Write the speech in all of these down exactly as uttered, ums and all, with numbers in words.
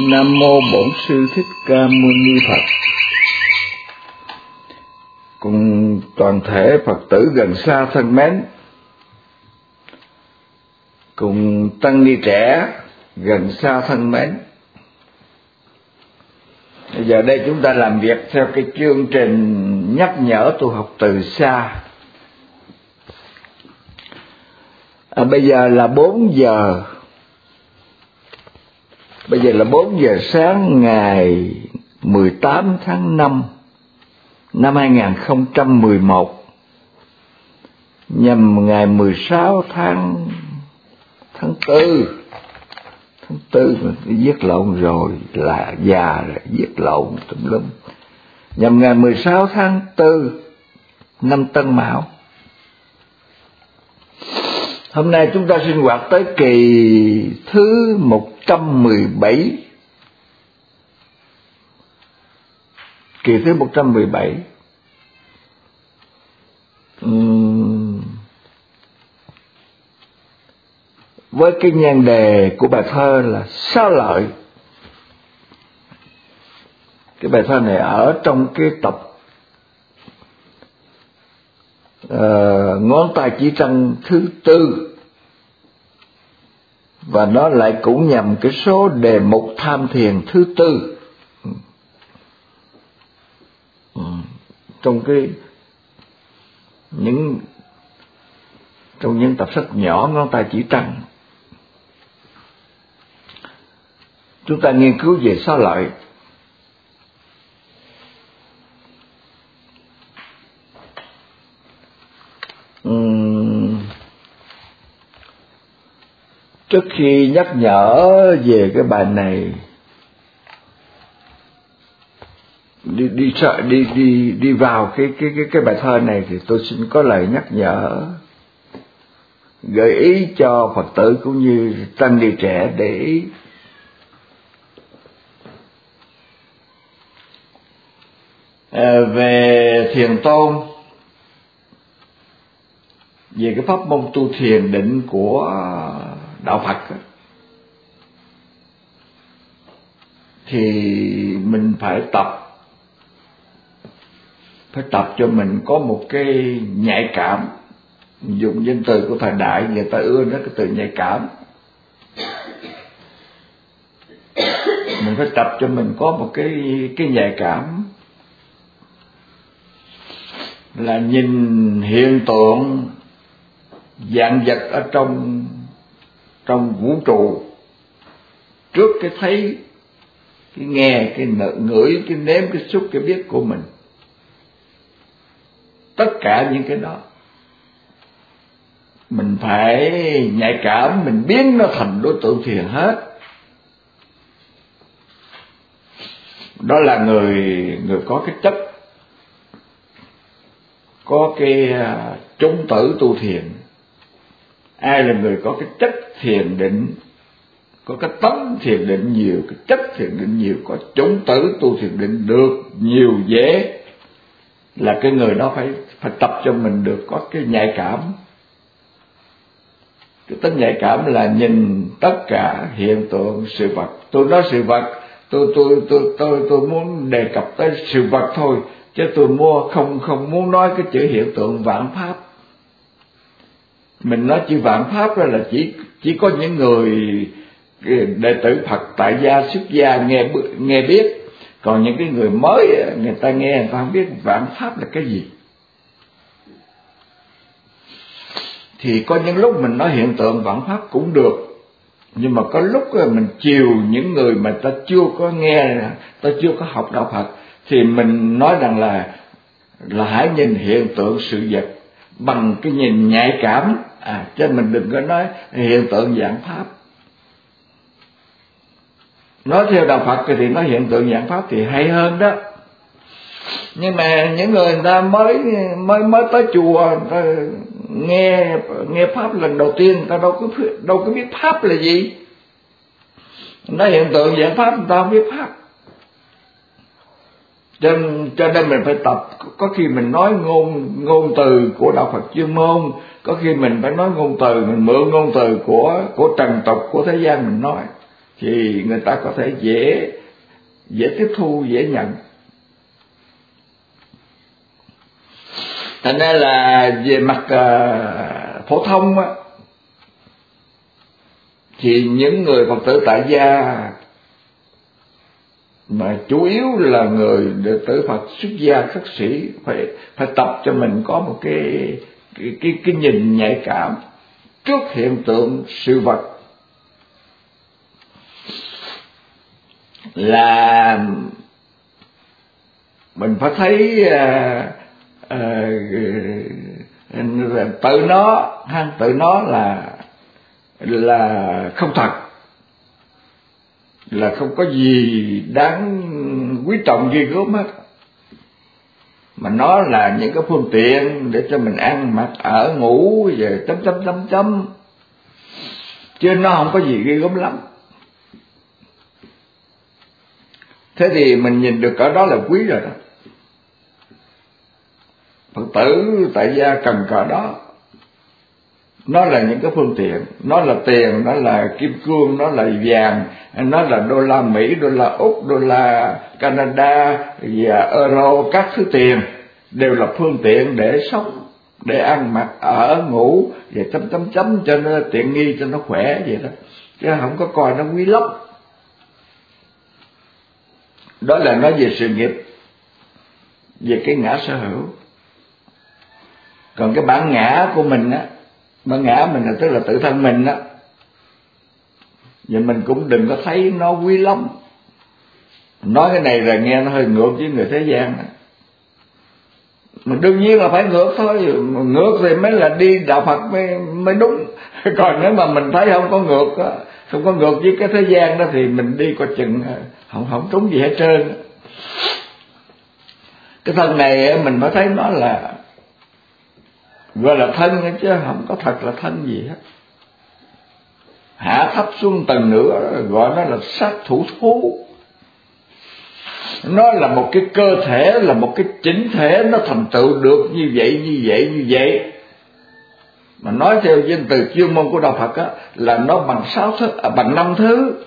Nam mô Bổn Sư Thích Ca Mâu Ni Phật. Cùng toàn thể Phật tử gần xa thân mến, cùng tăng ni trẻ gần xa thân mến. Bây giờ đây chúng ta làm việc theo cái chương trình nhắc nhở tu học từ xa. À, bây giờ là bốn giờ. Bây giờ là bốn giờ sáng ngày mười tám tháng năm năm hai nghìn không trăm mười một, nhằm ngày mười sáu tháng tháng tư tháng tư mà viết lộn rồi, là già rồi, viết lộn tùm lum. Nhằm ngày mười sáu tháng tư năm Tân Mão. Hôm nay chúng ta sinh hoạt tới kỳ thứ một trăm mười bảy. Kỳ thứ một trăm mười bảy. Uhm. Với cái nhan đề của bài thơ là Xá Lợi. Cái bài thơ này ở trong cái tập Uh, ngón tay chỉ trăng thứ tư, và nó lại cũng nhằm cái số đề mục tham thiền thứ tư. ừ. Trong cái những trong những tập sách nhỏ ngón tay chỉ trăng, chúng ta nghiên cứu về Xá Lợi. Trước khi nhắc nhở về cái bài này, đi đi đi đi đi vào cái cái cái cái bài thơ này, thì tôi xin có lời nhắc nhở, gợi ý cho Phật tử cũng như tăng ni trẻ để ý. À, về thiền tông, về cái pháp môn tu thiền định của đạo Phật, thì mình phải tập, phải tập cho mình có một cái nhạy cảm. Dùng danh từ của thời đại, người ta ưa nói cái từ nhạy cảm. Mình phải tập cho mình có một cái cái nhạy cảm, là nhìn hiện tượng vạn vật ở trong trong vũ trụ trước cái thấy, cái nghe, cái ngửi, cái nếm, cái xúc, cái biết của mình. Tất cả những cái đó mình phải nhạy cảm, mình biến nó thành đối tượng thiền hết. Đó là người người có cái chất, có cái chủng tử tu thiền. Ai là người có cái chất thiền định, có cái tấm thiền định nhiều, cái chất thiền định nhiều, có chủng tử tu thiền định được nhiều dễ, là cái người đó phải phải tập cho mình được có cái nhạy cảm. Cái tính nhạy cảm là nhìn tất cả hiện tượng sự vật. Tôi nói sự vật, tôi tôi tôi tôi tôi muốn đề cập tới sự vật thôi, chứ tôi mua không không muốn nói cái chữ hiện tượng vạn pháp. Mình nói chữ vạn pháp đó là chỉ chỉ có những người đệ tử Phật tại gia xuất gia nghe nghe biết, còn những cái người mới người ta nghe, người ta không biết vạn pháp là cái gì. Thì có những lúc mình nói hiện tượng vạn pháp cũng được, nhưng mà có lúc mình chiều những người mà ta chưa có nghe, ta chưa có học đạo Phật, thì mình nói rằng là là hãy nhìn hiện tượng sự vật bằng cái nhìn nhạy cảm. À, cho mình đừng có nói hiện tượng vạn pháp. Nói theo đạo Phật thì nói hiện tượng vạn pháp thì hay hơn đó. Nhưng mà những người, người ta mới mới mới tới chùa, người ta nghe nghe pháp lần đầu tiên, người ta đâu có đâu có biết pháp là gì. Nói hiện tượng vạn pháp, người ta không biết pháp. Cho, cho nên mình phải tập. Có khi mình nói ngôn ngôn từ của đạo Phật chuyên môn, có khi mình phải nói ngôn từ, mình mượn ngôn từ của của trần tục, của thế gian mình nói. thì người ta có thể dễ dễ tiếp thu, dễ nhận. Thành ra là về mặt uh, phổ thông á, thì những người Phật tử tại gia mà chủ yếu là người đệ tử Phật xuất gia khất sĩ phải phải tập cho mình có một cái cái cái, cái nhìn nhạy cảm trước hiện tượng sự vật, là mình phải thấy uh, uh, tự nó ha, tự nó là là không thật, là không có gì đáng quý trọng ghê gớm hết, mà nó là những cái phương tiện để cho mình ăn mặc ở ngủ về chấm chấm chấm chấm, chứ nó không có gì ghê gớm lắm. Thế thì mình nhìn được ở đó là quý rồi đó. Phật tử tại gia cần cỡ đó. Nó là những cái phương tiện, nó là tiền, nó là kim cương, nó là vàng, nó là đô la Mỹ, đô la Úc, đô la Canada và euro, các thứ tiền đều là phương tiện để sống, để ăn mặc ở ngủ và chấm chấm chấm cho nó tiện nghi, cho nó khỏe vậy đó, chứ không có coi nó quý lắm. Đó là nói về sự nghiệp, về cái ngã sở hữu. Còn cái bản ngã của mình á, bản ngã mình là tức là tự thân mình á, vậy mình cũng đừng có thấy nó quý lắm. Nói cái này là nghe nó hơi ngược với người thế gian đó. Mà đương nhiên là phải ngược thôi, ngược thì mới là đi đạo Phật mới mới đúng. Còn nếu mà mình thấy không có ngược á, không có ngược với cái thế gian đó thì mình đi coi chừng không không trúng gì hết trơn. Cái thân này mình mới thấy nó là gọi là thân, chứ không có thật là thân gì hết. Hạ thấp xuống tầng nữa gọi nó là sát thủ thú. Nó là một cái cơ thể, là một cái chỉnh thể, nó thành tựu được như vậy, như vậy, như vậy. Mà nói theo danh từ chuyên môn của đạo Phật á, là nó bằng sáu thứ, à, bằng năm thứ.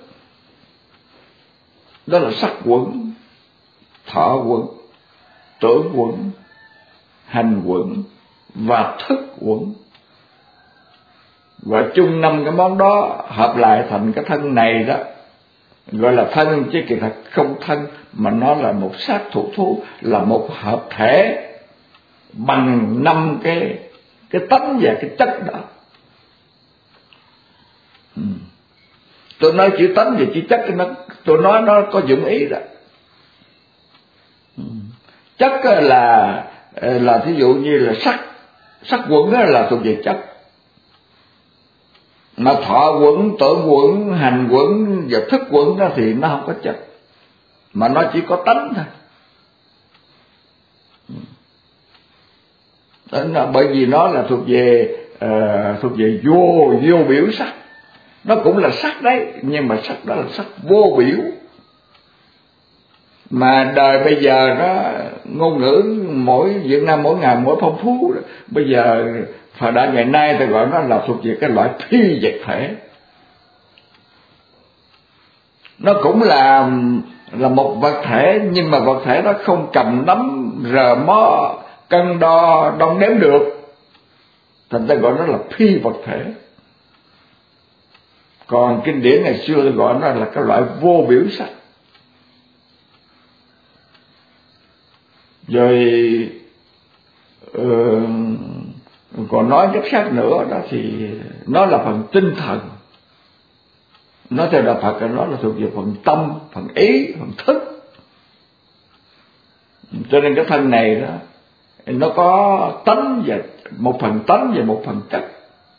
Đó là sắc quẩn, thọ quẩn, tưởng quẩn, hành quẩn và thức quẩn. Và chung năm cái món đó hợp lại thành cái thân này đó, gọi là thân, chứ kỳ thật không thân, mà nó là một sát thủ thú, là một hợp thể bằng năm cái cái tánh và cái chất đó. Ừ. Tôi nói chữ tánh và chữ chất, nó tôi nói nó có dụng ý đó. Ừ. Chất là là thí dụ như là sắc, sắc quẩn là thuộc về chất. Mà thọ quẩn, tưởng quẩn, hành quẩn và thức quẩn đó thì nó không có chất, mà nó chỉ có tánh thôi. Đó là bởi vì nó là thuộc về uh, thuộc về vô vô biểu sắc. Nó cũng là sắc đấy, nhưng mà sắc đó là sắc vô biểu. Mà đời bây giờ nó ngôn ngữ mỗi Việt Nam mỗi ngày mỗi phong phú. Bây giờ thời đại ngày nay ta gọi nó là thuộc về cái loại phi vật thể. Nó cũng là là một vật thể, nhưng mà vật thể đó không cầm nắm rờ mó cân đo đong đếm được, thành ta gọi nó là phi vật thể. Còn kinh điển ngày xưa ta gọi nó là cái loại vô biểu sắc. Rồi uh, còn nói chất khác nữa đó thì nó là phần tinh thần. Nói theo đạo Phật là nó là thuộc về phần tâm, phần ý, phần thức. Cho nên cái thân này đó nó có tánh và một phần tánh và một phần chất.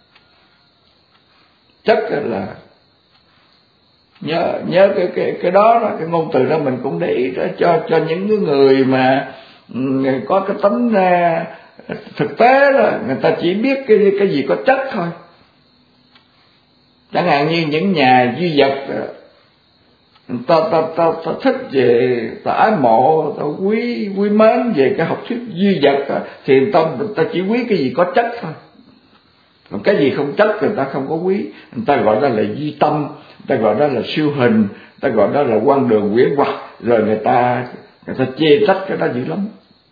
Chất là nhớ nhớ cái cái cái đó, đó cái ngôn từ đó mình cũng để ý đó, cho cho những người mà có cái tánh thực tế là người ta chỉ biết cái cái gì có chất thôi. Chẳng hạn như những nhà duy vật, ta ta ta ta thích về, ta ái mộ, ta quý quý mến về cái học thuyết duy vật, thì ta ta chỉ quý cái gì có chất thôi. Còn cái gì không trách người ta không có quý. Người ta gọi đó là duy tâm, người ta gọi đó là siêu hình, người ta gọi đó là quan đường quyển hoặc, rồi người ta người ta chê trách cái đó dữ lắm.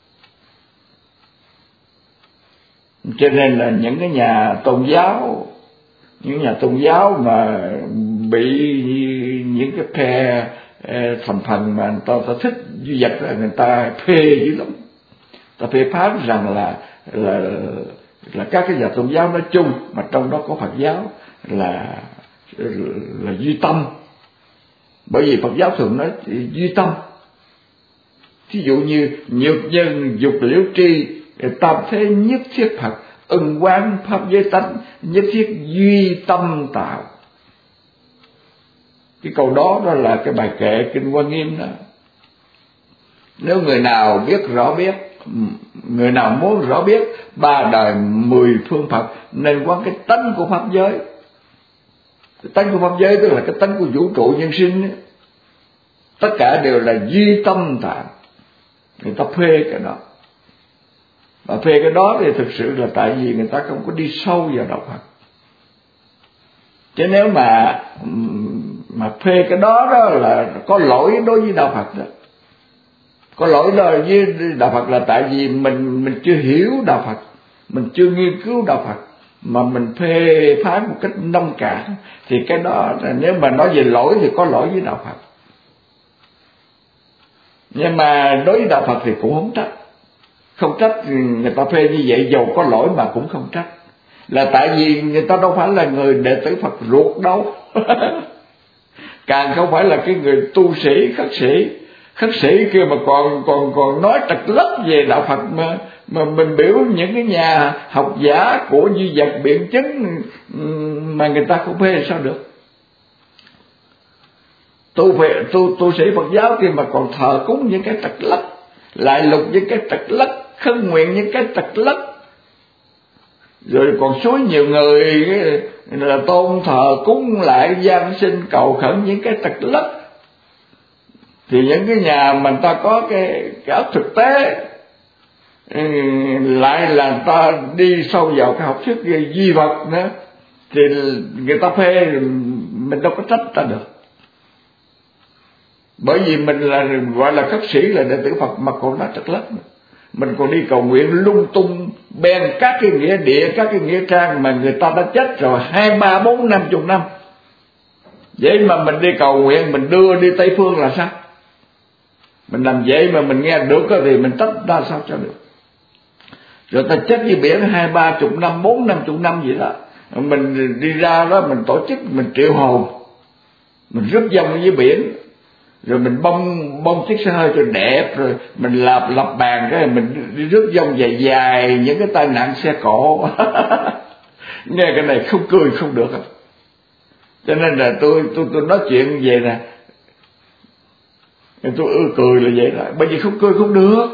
Cho nên là những cái nhà tôn giáo, những nhà tôn giáo mà bị những cái phe thành phần mà người ta, ta thích duy vật là người ta phê dữ lắm. Ta phê phán rằng là là là các cái nhà tôn giáo nói chung, mà trong đó có Phật giáo là là duy tâm. Bởi vì Phật giáo thường nói duy tâm. Thí dụ như nhược nhân dục liễu tri, tam thế nhất thiết Phật, ưng quán pháp giới tánh, nhất thiết duy tâm tạo. Cái câu đó đó là cái bài kệ Kinh Hoa Nghiêm đó. Nếu người nào biết rõ biết, người nào muốn rõ biết ba đời mười phương Phật, nên quán cái tánh của pháp giới. Cái tánh của pháp giới tức là cái tánh của vũ trụ nhân sinh ấy. Tất cả đều là duy tâm tạo. Người ta phê cái đó. Và phê cái đó thì thực sự là tại vì người ta không có đi sâu vào đạo Phật. Chứ nếu mà mà phê cái đó đó là có lỗi đối với đạo Phật đó. Có lỗi đó với đạo Phật là tại vì mình mình chưa hiểu đạo Phật, mình chưa nghiên cứu đạo Phật, mà mình phê phán một cách nông cạn, thì cái đó nếu mà nói về lỗi thì có lỗi với đạo Phật. Nhưng mà đối với đạo Phật thì cũng không trách. Không trách người ta phê như vậy, dầu có lỗi mà cũng không trách. Là tại vì người ta đâu phải là người đệ tử Phật ruột đâu. Càng không phải là cái người tu sĩ, khất sĩ. Khất sĩ kia mà còn còn còn nói trật lất về đạo Phật, mà mà mình biểu những cái nhà học giả của duy vật biện chứng mà người ta không phê sao được. Tu về tu tu sĩ Phật giáo kia mà còn thờ cúng những cái trật lất, lại lục những cái trật lất, khấn nguyện những cái trật lất, rồi còn suối nhiều người là tôn thờ cúng lại gian sinh cầu khẩn những cái trật lất. Thì những cái nhà mà người ta có cái cái óc thực tế, lại là người ta đi sâu vào cái học thuyết duy vật nữa, thì người ta phê mình đâu có trách ta được. Bởi vì mình là gọi là khất sĩ, là đệ tử Phật mà còn nói trật lất nữa. Mình còn đi cầu nguyện lung tung ben các cái nghĩa địa, các cái nghĩa trang mà người ta đã chết rồi hai ba bốn năm chục năm. Vậy mà mình đi cầu nguyện, mình đưa đi Tây Phương là sao? Mình làm vậy mà mình nghe được thì mình trách ra sao cho được? Rồi ta chết dưới biển hai ba chục năm, bốn năm chục năm vậy đó, mình đi ra đó mình tổ chức, mình triệu hồn, mình rước dông dưới biển, rồi mình bông bông chiếc xe hơi cho đẹp, rồi mình lập lập bàn cái mình đi rước dông dài dài những cái tai nạn xe cộ. Nghe cái này không cười không được. Cho nên là tôi tôi tôi nói chuyện về nè, tôi ưa cười là vậy đó, bởi vì không cười không được.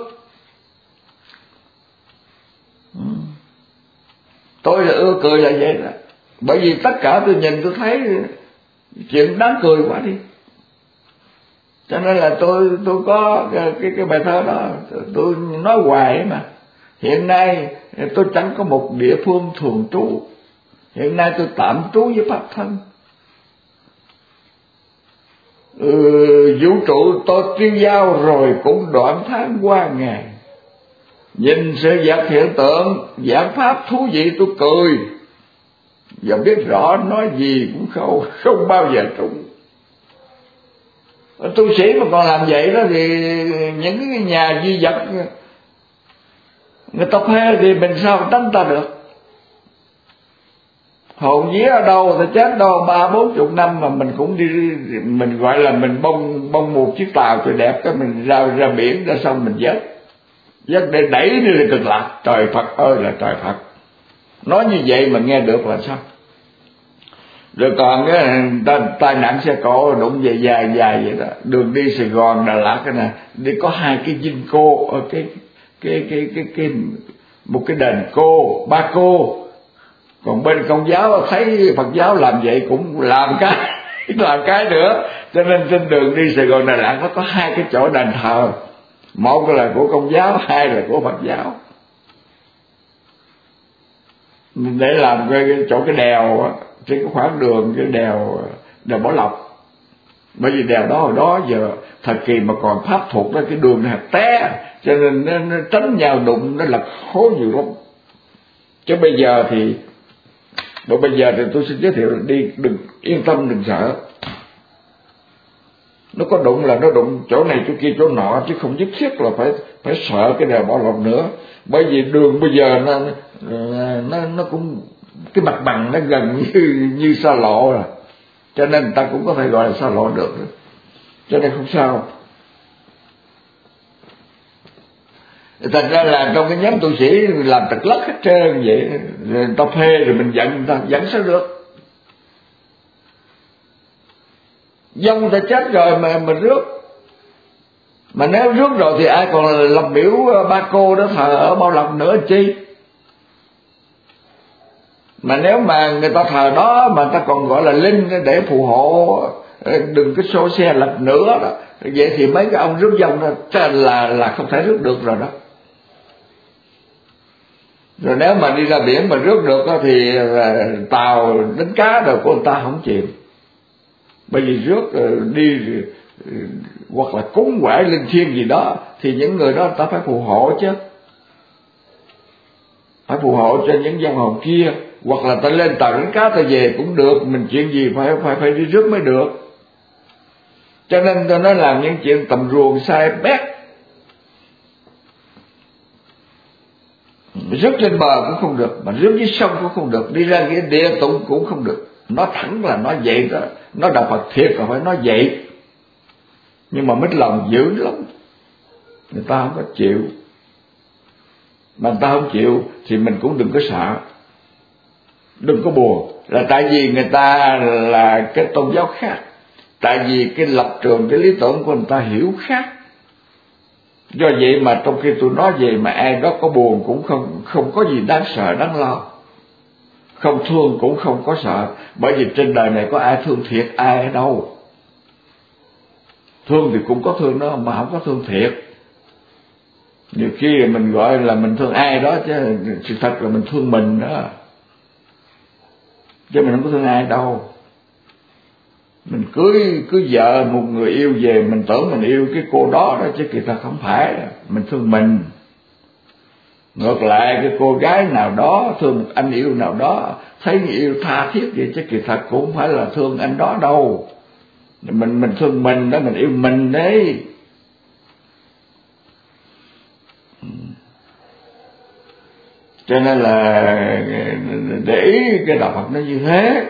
Tôi là ưa cười là vậy đó, bởi vì tất cả tôi nhìn tôi thấy chuyện đáng cười quá đi. Cho nên là tôi tôi có cái cái, cái bài thơ đó, tôi nói hoài mà. Hiện nay tôi chẳng có một địa phương thường trú, hiện nay tôi tạm trú với pháp thân. Ừ, vũ trụ tôi tiêu giao rồi cũng đoạn tháng qua ngày. Nhìn sự vật hiện tượng giảng pháp thú vị tôi cười, và biết rõ nói gì cũng không không bao giờ trúng. Tu sĩ mà còn làm vậy đó thì những cái nhà duy vật người ta phê thì mình sao tránh ta được? Hồn vía ở đâu ta chết đâu ba bốn chục năm mà mình cũng đi, mình gọi là mình bông bông một chiếc tàu cho đẹp, cái mình ra ra biển ra sông mình vớt vớt để đẩy đi lên cực lạc. Trời Phật ơi là trời Phật, nói như vậy mà nghe được là sao? Rồi còn cái tai nạn xe cộ đụng về dài dài vậy đó, đường đi Sài Gòn Đà Lạt cái này đi có hai cái dinh cô ở cái cái cái cái cái một cái đền cô ba cô. Còn bên Công giáo thấy Phật giáo làm vậy cũng làm cái làm cái nữa. Cho nên trên đường đi Sài Gòn Đà Lạt nó có hai cái chỗ đền thờ, một là của Công giáo, hai là của Phật giáo. để làm cái, cái chỗ cái đèo á, trên cái khoảng đường cái đèo đèo Bảo Lộc. Bởi vì đèo đó hồi đó giờ thời kỳ mà còn pháp thuộc đó, cái đường này té, cho nên nó, nó tránh nhau đụng, nó lật khối nhiều lắm. Chứ bây giờ thì bởi bây giờ thì tôi xin giới thiệu là đi đừng yên tâm, đừng sợ. Nó có đụng là nó đụng chỗ này chỗ kia chỗ nọ, chứ không nhất thiết là phải phải sợ cái đèo Bảo Lộc nữa. Bởi vì đường bây giờ nó nó nó cũng cái mặt bằng nó gần như như xa lộ rồi, cho nên người ta cũng có thể gọi là xa lộ được, cho nên không sao. Thành ra là trong cái nhóm tu sĩ làm tật lất hết trơn vậy, người ta phê rồi mình giận người ta, giận sao được. Dông ta chết rồi mà mình rước, mà nếu rước rồi thì ai còn làm biểu ba cô đó thờ ở Bảo Lộc nữa chi. Mà nếu mà người ta thờ đó mà người ta còn gọi là linh để phù hộ đừng cái xô xe lật nữa đó, vậy thì mấy cái ông rước dông đó là là không thể rước được rồi đó. Rồi nếu mà đi ra biển mà rước được đó, thì tàu đánh cá rồi của người ta không chịu. Bởi vì rước đi hoặc là cúng quải linh thiêng gì đó thì những người đó người ta phải phù hộ chứ, phải phù hộ cho những vong hồn kia. Hoặc là ta lên tàu đánh cá ta về cũng được, mình chuyện gì phải phải phải đi rước mới được. Cho nên tôi nói làm những chuyện tầm ruồng sai bét, rước trên bờ cũng không được, mà rước dưới sông cũng không được, đi ra nghĩa địa tụng cũng không được. Nó thẳng là nó vậy đó, nó đạo Phật thiệt là phải nói vậy. Nhưng mà mít lòng dữ lắm, người ta không có chịu. Mà người ta không chịu thì mình cũng đừng có sợ, đừng có buồn. Là tại vì người ta là cái tôn giáo khác, tại vì cái lập trường, cái lý tưởng của người ta hiểu khác. Do vậy mà trong khi tôi nói về mà ai đó có buồn cũng không không có gì đáng sợ đáng lo, không thương cũng không có sợ. Bởi vì trên đời này có ai thương thiệt ai ở đâu. Thương thì cũng có thương đó, mà không có thương thiệt. Nhiều khi mình gọi là mình thương ai đó, chứ sự thật là mình thương mình đó, chứ mình không có thương ai đâu. Mình cưới cưới vợ một người yêu về, mình tưởng mình yêu cái cô đó đó, chứ kỳ thật không phải, mình thương mình. Ngược lại cái cô gái nào đó thương một anh yêu nào đó, thấy người yêu tha thiết vậy, chứ kỳ thật cũng không phải là thương anh đó đâu. Mình mình thương mình đó, mình yêu mình đấy. Cho nên là để ý cái đạo Phật nó như thế.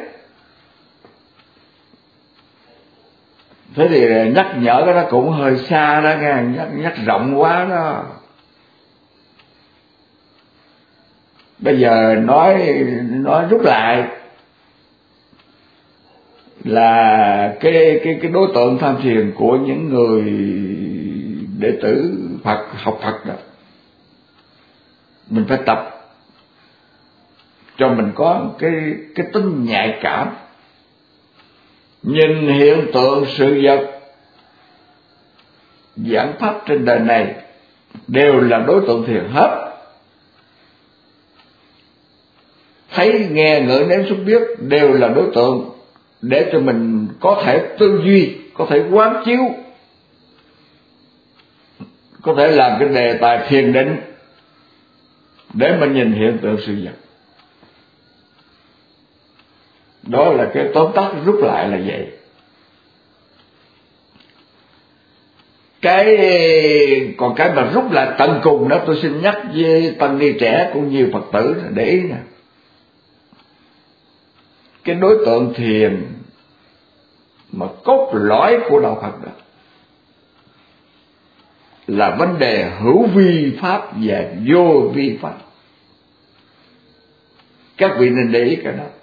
Thế thì nhắc nhở cái đó cũng hơi xa đó nghe, nhắc, nhắc rộng quá đó. Bây giờ nói nói rút lại là cái cái cái đối tượng tham thiền của những người đệ tử Phật, học Phật đó, mình phải tập cho mình có cái cái tính nhạy cảm, nhìn hiện tượng sự vật giảng pháp trên đời này đều là đối tượng thiền hết. Thấy nghe ngửi nếm xúc biết đều là đối tượng để cho mình có thể tư duy, có thể quán chiếu, có thể làm cái đề tài thiền định để mình nhìn hiện tượng sự vật. Đó là cái tóm tắt rút lại là vậy. Cái còn cái mà rút lại tận cùng đó, tôi xin nhắc với tăng ni trẻ cũng như Phật tử để ý nè. Cái đối tượng thiền mà cốt lõi của đạo Phật đó là vấn đề hữu vi pháp và vô vi pháp. Các vị nên để ý cái đó.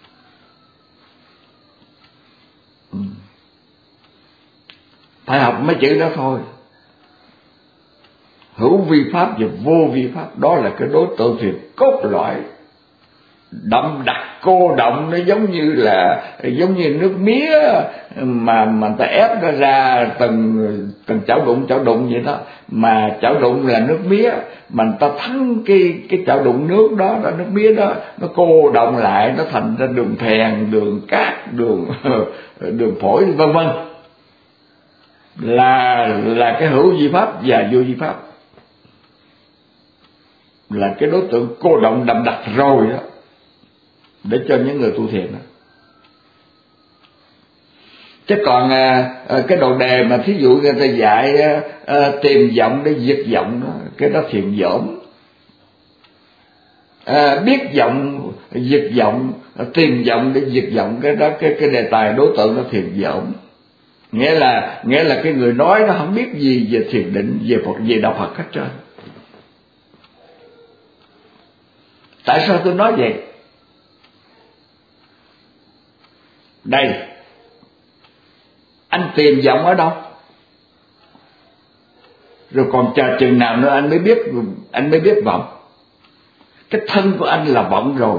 Phải học mấy chữ đó thôi. Hữu vi pháp và vô vi pháp, đó là cái đối tượng thiền cốt lõi. đậm đặc cô động, nó giống như là giống như nước mía mà mà người ta ép nó ra từng từng chảo đụng chảo đụng vậy đó, mà chảo đụng là nước mía, mà người ta thắng cái cái chảo đụng nước đó, đó nước mía đó nó cô động lại, nó thành ra đường phèn, đường cát, đường đường phổi vân vân, là là cái hữu vi pháp và vô vi pháp, là cái đối tượng cô động đậm đặc rồi đó, để cho những người tu thiền đó. Chứ còn à, cái đồ đề mà thí dụ người ta dạy à, à, tìm vọng để diệt vọng đó, cái đó thiền dỗm. À, biết vọng diệt vọng, tìm vọng để diệt vọng, cái đó cái cái đề tài đối tượng nó thiền dỗm. Nghĩa là nghĩa là cái người nói nó không biết gì về thiền định, về Phật, về đạo Phật hết trơn. Tại sao tôi nói vậy? Đây, anh tìm vọng ở đâu? Rồi còn chờ chừng nào nữa anh mới biết, anh mới biết vọng. Cái thân của anh là vọng rồi,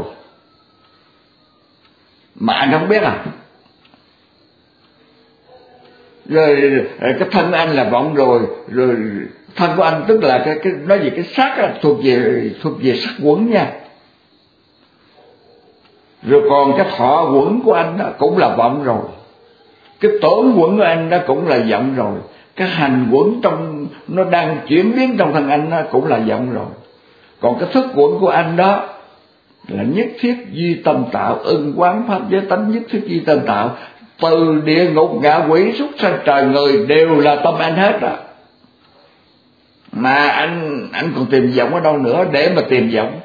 mà anh không biết à? Rồi cái thân anh là vọng rồi, rồi thân của anh tức là cái cái nói gì cái xác thuộc về thuộc về sắc quẩn nha. Rồi còn cái thọ quẩn của anh đó cũng là vọng rồi, cái tưởng quẩn của anh đó cũng là vọng rồi, cái hành quẩn trong nó đang chuyển biến trong thân anh đó cũng là vọng rồi. Còn cái thức quẩn của anh đó là nhất thiết duy tâm tạo, ưng quán pháp giới tánh nhất thiết duy tâm tạo, từ địa ngục ngạ quỷ súc sanh trời người đều là tâm anh hết đó. Mà anh anh còn tìm vọng ở đâu nữa để mà tìm vọng?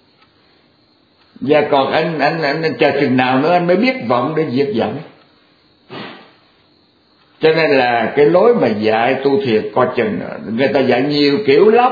Và còn anh anh anh, anh chờ chừng nào nữa anh mới biết vọng để diệt vọng? Cho nên là cái lối mà dạy tu thiền coi chừng, người ta dạy nhiều kiểu lắm.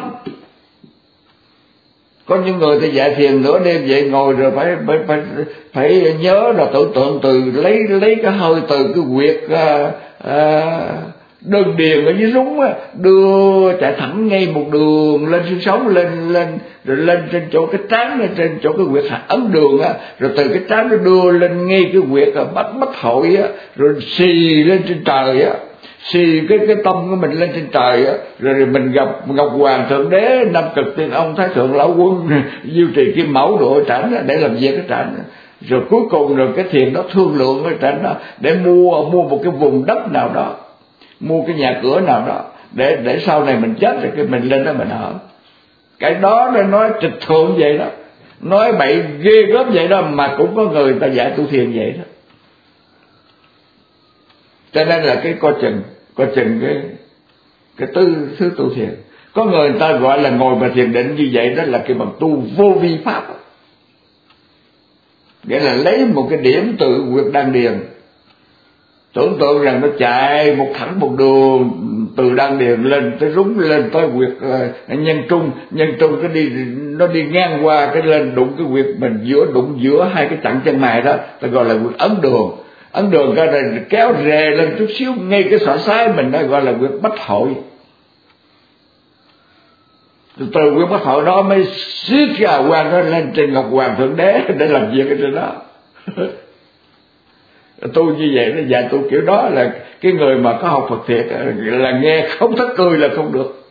Có những người ta dạy thiền nửa đêm vậy ngồi rồi phải phải phải, phải nhớ là tưởng tượng từ lấy lấy cái hơi từ cái huyệt à, à, đơn điền ở dưới súng á, đưa chạy thẳng ngay một đường lên xương sống, lên lên rồi lên trên chỗ cái trán, lên trên chỗ cái huyệt hạt ấn đường á, rồi từ cái trán nó đưa lên ngay cái huyệt bách bách hội á, rồi xì lên trên trời á, xì cái cái tâm của mình lên trên trời á, rồi, rồi mình gặp Ngọc Hoàng Thượng Đế, Nam Cực Tiên Ông, Thái Thượng Lão Quân, Diêu Trì Kim Mẫu độ trảnh để làm việc cái trảnh. Rồi cuối cùng rồi cái thiền đó thương lượng cái trảnh đó để mua mua một cái vùng đất nào đó, mua cái nhà cửa nào đó để để sau này mình chết rồi cái mình lên đó mình ở. Cái đó nó nói trịch thượng vậy đó, nói bậy ghê gớm vậy đó, mà cũng có người ta dạy tu thiền vậy đó. Cho nên là cái coi chừng coi chừng cái cái tư thứ tu thiền. Có người, người ta gọi là ngồi mà thiền định như vậy đó là cái bằng tu vô vi pháp, nghĩa là lấy một cái điểm từ huyệt đan điền, tưởng tượng rằng nó chạy một thẳng một đường từ đan điền lên tới rúng lên tới huyệt uh, nhân trung, nhân trung cái đi nó đi ngang qua cái lên đụng cái huyệt mình giữa, đụng giữa hai cái chặng chân mày đó, ta gọi là huyệt ấn đường. Ấn đường cái này kéo rè lên chút xíu ngay cái xỏ xái mình đó gọi là huyệt bách hội. Từ huyệt bách hội đó mới xiết ra hoàng nó lên trên Ngọc Hoàng Thượng Đế để làm việc ở trên đó. Tu như vậy nó dạy tu kiểu đó là cái người mà có học Phật thiệt là nghe không thích cười là không được,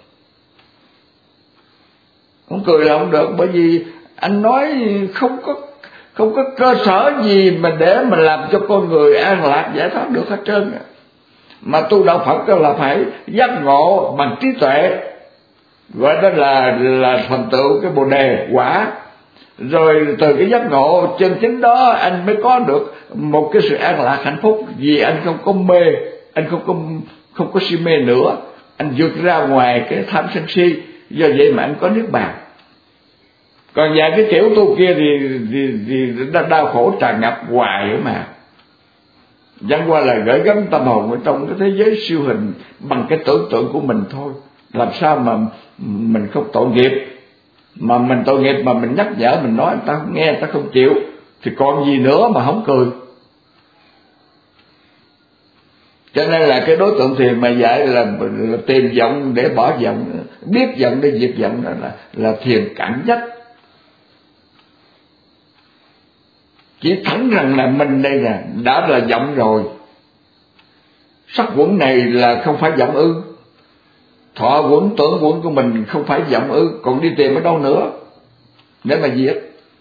không cười là không được, bởi vì anh nói không có không có cơ sở gì mà để mà làm cho con người an lạc giải thoát được hết trơn. Mà tu đạo Phật đó là phải giác ngộ bằng trí tuệ, gọi đó là là thành tựu cái bồ đề quả. Rồi từ cái giác ngộ chân chính đó anh mới có được một cái sự an lạc hạnh phúc, vì anh không có mê, anh không có không có si mê nữa, anh vượt ra ngoài cái tham sân si, do vậy mà anh có niết bàn. Còn dạy cái kiểu tu kia thì thì, thì đau khổ tràn ngập hoài mà, chẳng qua là gửi gắm tâm hồn ở trong cái thế giới siêu hình bằng cái tưởng tượng của mình thôi. Làm sao mà mình không tội nghiệp, mà mình tội nghiệp mà mình nhắc nhở, mình nói người ta không nghe, người ta không chịu thì còn gì nữa mà không cười. Cho nên là cái đối tượng thiền mà dạy là, là tìm vọng để bỏ vọng, biết vọng để diệt vọng, đó là là thiền cản nhất. chỉ thẳng rằng là mình đây nè đã là vọng rồi. Sắc quẩn này là không phải vọng ư? Thọ quẩn, tưởng quẩn của mình không phải vọng ư? Còn đi tìm ở đâu nữa để mà diệt?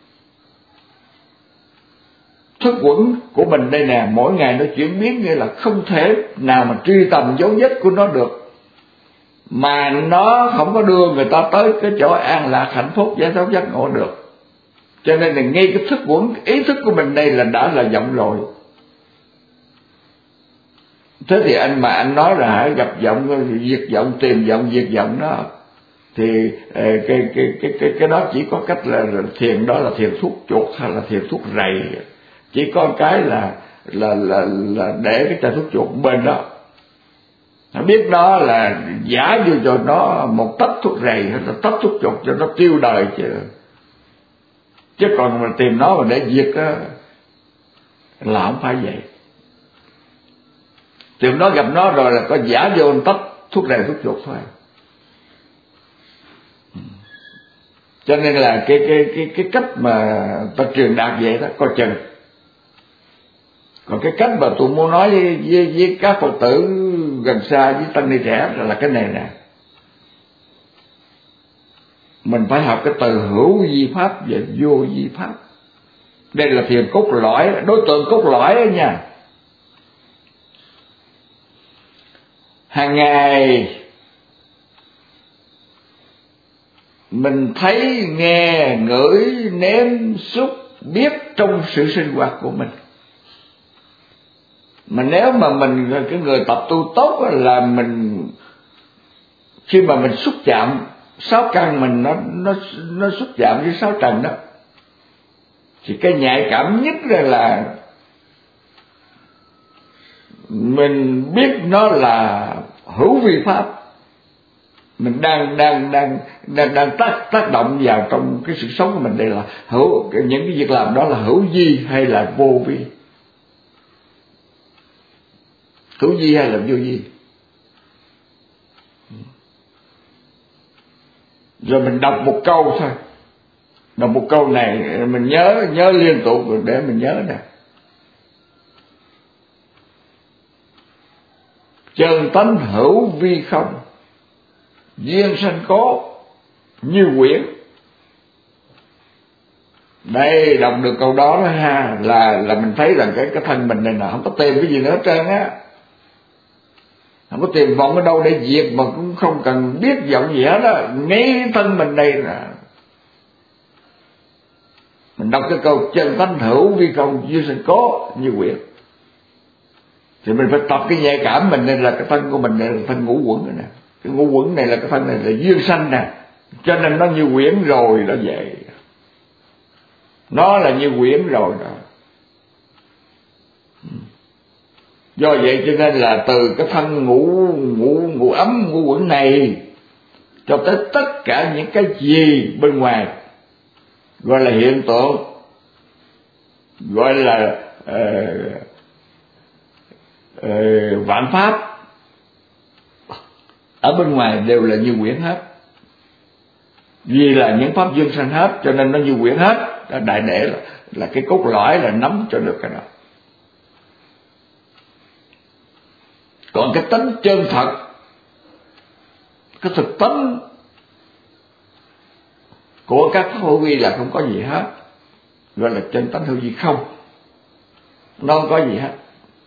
Thức quẩn của mình đây nè, mỗi ngày nó chuyển biến, nghĩa là không thể nào mà truy tầm dấu vết của nó được, mà nó không có đưa người ta tới cái chỗ an lạc hạnh phúc giải thoát giác ngộ được. Cho nên là ngay cái thức quẩn, ý thức của mình đây là đã là vọng rồi. Thế thì anh mà anh nói là hãy gặp vọng, diệt vọng, tìm vọng, diệt vọng đó, thì cái cái cái cái cái đó chỉ có cách là thiền, đó là thiền thuốc chuột hay là thiền thuốc rầy. Chỉ có cái là là là là để cái chai thuốc chuột bên đó, nó biết đó là giả vô cho nó một tách thuốc rầy hay là tách thuốc chuột cho nó tiêu đời chứ. Chứ còn mà tìm nó mà để diệt đó là không phải vậy. Tìm nó gặp nó rồi là có giả vô tách thuốc rầy thuốc chuột thôi. Cho nên là cái cái cái cái cách mà ta truyền đạt vậy đó coi chừng. Còn cái cách mà tôi muốn nói với, với, với các Phật tử gần xa, với tăng ni trẻ là cái này nè. Mình phải học cái từ hữu vi pháp và vô vi pháp. Đây là thiền cốt lõi, đối tượng cốt lõi đó nha. Hàng ngày mình thấy, nghe, ngửi, nếm, xúc, biết trong sự sinh hoạt của mình. Mà nếu mà mình, cái người tập tu tốt là mình, khi mà mình xúc chạm sáu căn mình, nó nó nó xúc chạm với sáu trần đó, thì cái nhạy cảm nhất là mình biết nó là hữu vi pháp. Mình đang đang đang đang đang tác tác động vào trong cái sự sống của mình. Đây là hữu, những cái việc làm đó là hữu vi hay là vô vi? Hữu vi hay là vô vi? Rồi mình đọc một câu thôi, đọc một câu này mình nhớ nhớ liên tục để mình nhớ nè. Chân tánh hữu vi không, duyên sanh có như quyển. Đây, đọc được câu đó, đó ha, là là mình thấy rằng cái cái thân mình này là không có tìm cái gì nữa hết trơn á, không có tìm vọng ở đâu để diệt, mà cũng không cần biết vọng gì hết á. Ngay thân mình đây là mình đọc cái câu chân tánh hữu vi không, duyên sanh có như quyển, thì mình phải tập cái nhạy cảm mình. Đây là cái thân của mình này là thân ngũ quẩn này nè. Cái ngũ quẩn này là cái thân này là duyên sanh nè, cho nên nó như quyển rồi đó vậy. Nó là như quyển rồi đó. Do vậy cho nên là từ cái thân ngũ ngũ ngũ ấm ngũ quẩn này cho tới tất cả những cái gì bên ngoài gọi là hiện tượng, gọi là uh, uh, vạn pháp ở bên ngoài đều là như quyển hết, vì là những pháp duyên sanh hết, cho nên nó như quyển hết. Đại để là, là cái cốt lõi là nắm cho được cái đó. Còn cái tánh chân thật, cái thực tánh của các hữu vi là không có gì hết, gọi là chân tánh hữu vi không, nó không có gì hết.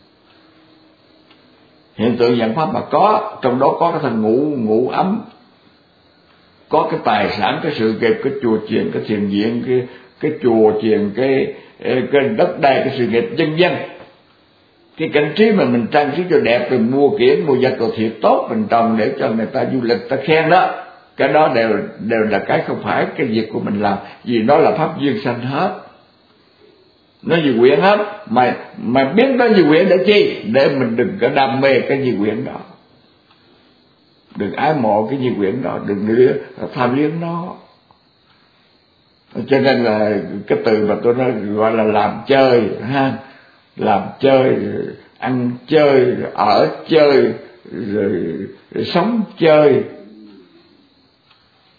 Hiện tượng dạng pháp mà có, trong đó có cái thân ngũ ngũ ấm, có cái tài sản, cái sự nghiệp, cái chùa chiền, cái thiền viện, cái cái chùa chiền, cái cái đất đai, cái sự nghiệp dân dân, cái cảnh trí mà mình trang trí cho đẹp, rồi mua kiển, mua vật cầu thiệt tốt, mình trồng để cho người ta du lịch, ta khen đó, cái đó đều đều là cái không phải cái việc của mình làm, vì nó là pháp duyên sanh hết, nó như quyển hết. Mà mà biết nó như quyển để chi? Để mình đừng có đam mê cái như quyển đó, đừng ái mộ cái như quyển đó, đừng tham liếng nó. Cho nên là cái từ mà tôi nói gọi là làm chơi ha, làm chơi, ăn chơi, ở chơi, rồi, rồi sống chơi,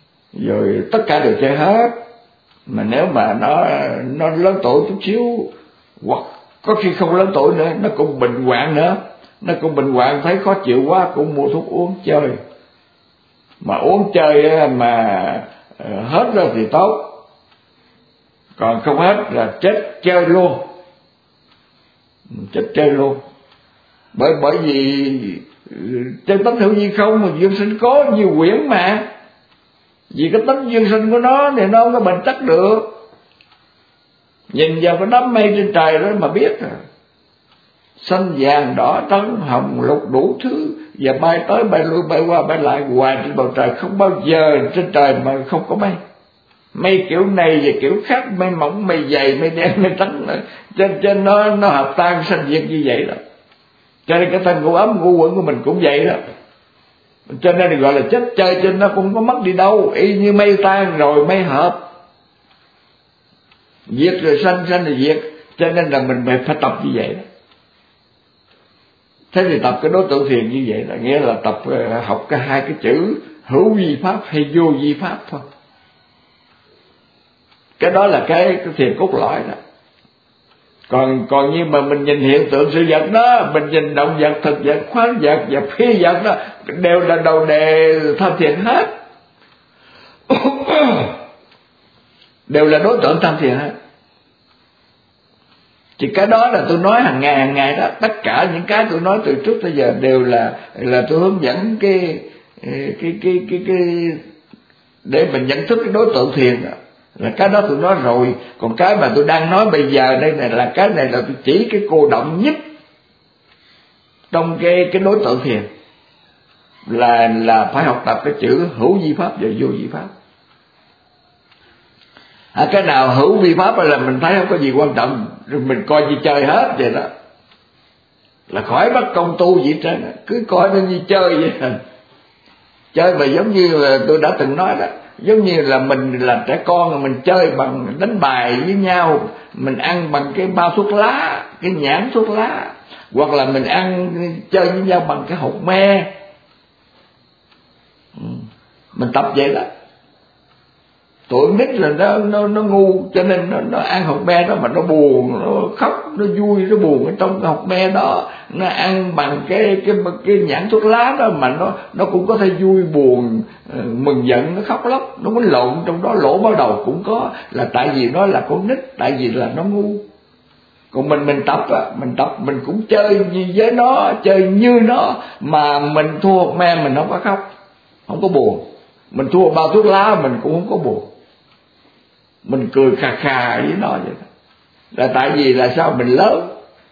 rồi tất cả đều chơi hết. Mà nếu mà nó nó lớn tuổi chút xíu hoặc có khi không lớn tuổi nữa, nó cũng bệnh hoạn nữa, nó cũng bệnh hoạn, thấy khó chịu quá cũng mua thuốc uống chơi. Mà uống chơi mà hết rồi thì tốt, còn không hết là chết chơi luôn, chết chơi luôn. Bởi bởi vì trên tánh hữu vi không mà duyên sinh có nhiều quyển mà, vì cái tính duyên sinh của nó thì nó không có bền chắc được. Nhìn vào cái đám mây trên trời đó mà biết à, xanh vàng đỏ trắng hồng lục đủ thứ, và bay tới bay lui bay qua bay lại hoài trên bầu trời, không bao giờ trên trời mà không có mây. Mây kiểu này và kiểu khác, mây mỏng mây dày mây đen mây trắng, trên trên nó nó hợp tan sanh diệt như vậy đó. Cho nên cái thân ngũ ấm ngũ quẩn của mình cũng vậy đó, cho nên được gọi là chết chơi, cho nên nó cũng có mất đi đâu, y như mây tan rồi mây hợp, diệt rồi sanh, sanh rồi diệt. Cho nên là mình phải tập như vậy đó. Thế thì tập cái đối tượng thiền như vậy là nghĩa là tập học cái hai cái chữ hữu vi pháp hay vô vi pháp thôi. Cái đó là cái, cái thiền cốt lõi đó. Còn còn như mà mình nhìn hiện tượng sự vật đó, mình nhìn động vật, thực vật, khoáng vật và phi vật đó, đều là đầu đề tham thiền hết. Đều là đối tượng tham thiền hết. Thì cái đó là tôi nói hàng ngày hàng ngày đó, tất cả những cái tôi nói từ trước tới giờ đều là là tôi hướng dẫn cái cái cái cái cái, cái để mình nhận thức cái đối tượng thiền đó. Là cái đó tôi nói rồi, còn cái mà tôi đang nói bây giờ đây này là cái này là tôi chỉ cái cô động nhất trong cái cái đối tượng thiền, là là phải học tập cái chữ hữu vi pháp và vô vi pháp. À, cái nào hữu vi pháp là mình thấy không có gì quan trọng, rồi mình coi như chơi hết vậy đó, là khỏi bắt công tu gì hết trơn, cứ coi nó như chơi vậy. Chơi mà giống như là tôi đã từng nói đó, giống như là mình là trẻ con, mình chơi bằng đánh bài với nhau, mình ăn bằng cái bao thuốc lá, cái nhãn thuốc lá, hoặc là mình ăn chơi với nhau bằng cái hột me. Mình tập vậy đó. Tụi nít là nó nó nó ngu, cho nên nó nó ăn hột me đó mà nó buồn, nó khóc, nó vui, nó buồn ở trong cái hột me đó. Nó ăn bằng cái cái cái nhãn thuốc lá đó mà nó nó cũng có thể vui buồn, mừng giận, nó khóc lóc, nó muốn lộn trong đó, lỗ báo đầu cũng có, là tại vì nó là con nít, tại vì là nó ngu. Còn mình mình tập á, mình tập mình cũng chơi như với nó, chơi như nó, mà mình thua hột me mình không có khóc, không có buồn. Mình thua bao thuốc lá mình cũng không có buồn, mình cười khà khà với nó vậy đó. Là tại vì là sao, mình lớn.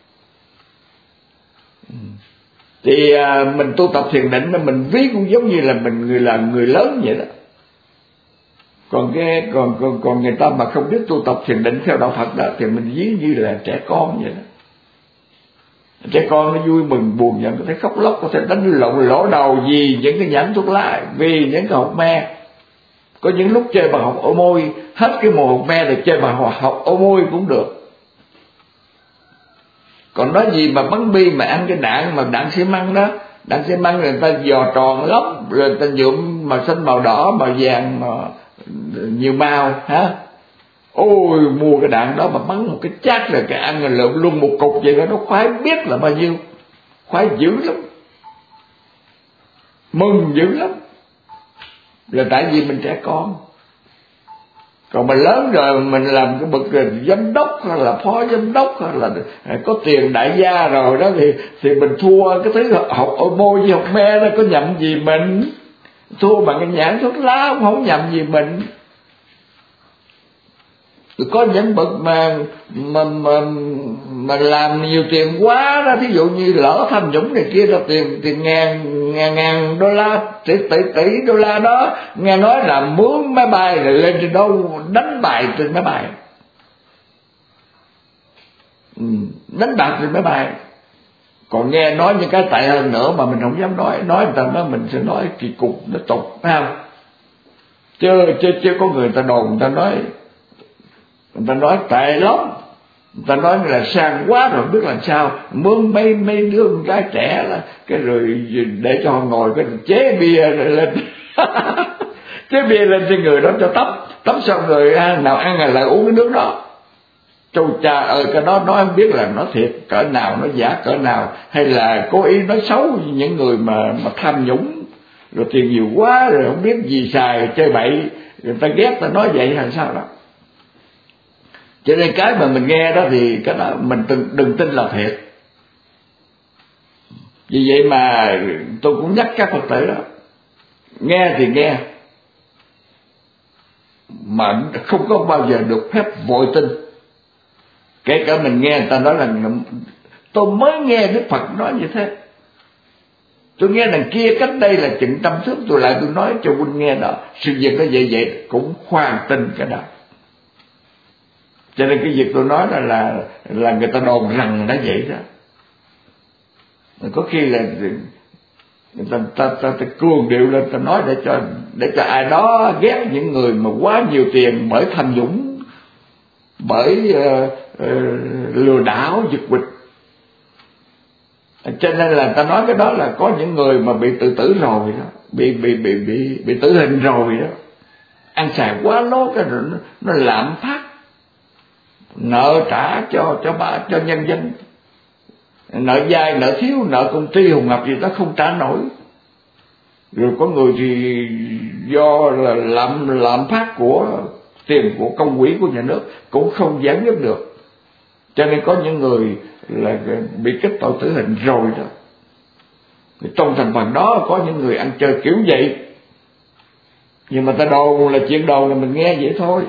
Thì à, mình tu tập thiền định mình ví cũng giống như là mình người là người lớn vậy đó. Còn cái còn còn còn người ta mà không biết tu tập thiền định theo đạo Phật đó thì mình ví như là trẻ con vậy đó. Trẻ con nó vui mừng buồn giận, có thể khóc lóc, có thể đánh lộn lỗ đầu vì những cái nhãn thuốc lá, vì những cái hột me. Có những lúc chơi bằng hột ô môi, hết cái mùa hột me thì chơi bằng hột ô môi cũng được. Còn nói gì mà bắn bi mà ăn cái đạn mà đạn xi măng đó, đạn xi măng người ta dò tròn lắm, rồi người ta nhuộm màu xanh màu đỏ màu vàng mà nhiều màu hả. Ôi mua cái đạn đó mà bắn một cái chát rồi cái ăn rồi lượm luôn một cục vậy đó, nó khoái biết là bao nhiêu, khoái dữ lắm, mừng dữ lắm. Là tại vì mình trẻ con. Còn mình lớn rồi mình làm cái bậc giám đốc hay là phó giám đốc hay là có tiền đại gia rồi đó, thì thì mình thua cái thứ học ô môi với học me đó, có nhầm gì mình. Thua bằng cái nhãn thuốc lá cũng không nhầm gì mình. Có những bậc mà mà mà mà làm nhiều tiền quá đó, thí dụ như lỡ tham nhũng này kia, là tiền tiền ngàn ngàn ngàn đô la, tỷ tỷ tỷ đô la đó, nghe nói là mướn máy bay rồi lên trên đó đánh bài trên máy bay, ừ, đánh bạc trên máy bay. Còn nghe nói những cái tệ hơn nữa mà mình không dám nói, nói người ta nói mình sẽ nói kỳ cục, nó tục, phải không? Chứ chứ chứ có người ta đồn, người ta nói người ta nói tệ lắm, người ta nói là sang quá rồi biết làm sao, mướn mấy mấy đứa con gái trẻ là cái rồi để cho họ ngồi cái chế bia rồi lên chế bia lên trên người đó cho tấp tấp xong rồi ăn nào ăn là lại uống cái nước đó. Châu cha ơi, cái đó nói không biết là nó thiệt cỡ nào, nó giả cỡ nào, hay là cố ý nói xấu những người mà mà tham nhũng rồi tiền nhiều quá rồi không biết gì xài chơi bậy, người ta ghét ta nói vậy là sao đó. Cho nên cái mà mình nghe đó thì cái đó mình đừng, đừng tin là thiệt. Vì vậy mà tôi cũng nhắc các Phật tử đó, nghe thì nghe mà không có bao giờ được phép vội tin. Kể cả mình nghe người ta nói là tôi mới nghe Đức Phật nói như thế, tôi nghe đằng kia cách đây là chừng trăm thước, tôi lại tôi nói cho huynh nghe đó, sự việc nó vậy vậy cũng khoan tin cái đó. Cho nên cái việc tôi nói là là, là người ta đồn rằng nó vậy đó. Có khi là người ta ta, ta, ta cường điệu lên, ta nói để cho để cho ai đó ghét những người mà quá nhiều tiền bởi tham nhũng, bởi uh, uh, lừa đảo giật quỵt. Cho nên là ta nói cái đó là có những người mà bị tự tử rồi đó, bị bị bị bị bị tử hình rồi đó, ăn xài quá lố cái rồi nó, nó lạm phát, nợ trả cho cho bà cho nhân dân, nợ dai nợ thiếu, nợ công ty Hùng Ngọc gì đó không trả nổi. Rồi có người thì do là lạm lạm phát của tiền của công quỹ của nhà nước cũng không giải quyết được, cho nên có những người là bị kết tội tử hình rồi đó. Trong thành phần đó có những người ăn chơi kiểu vậy, nhưng mà ta đồn là chuyện đồn là mình nghe vậy thôi.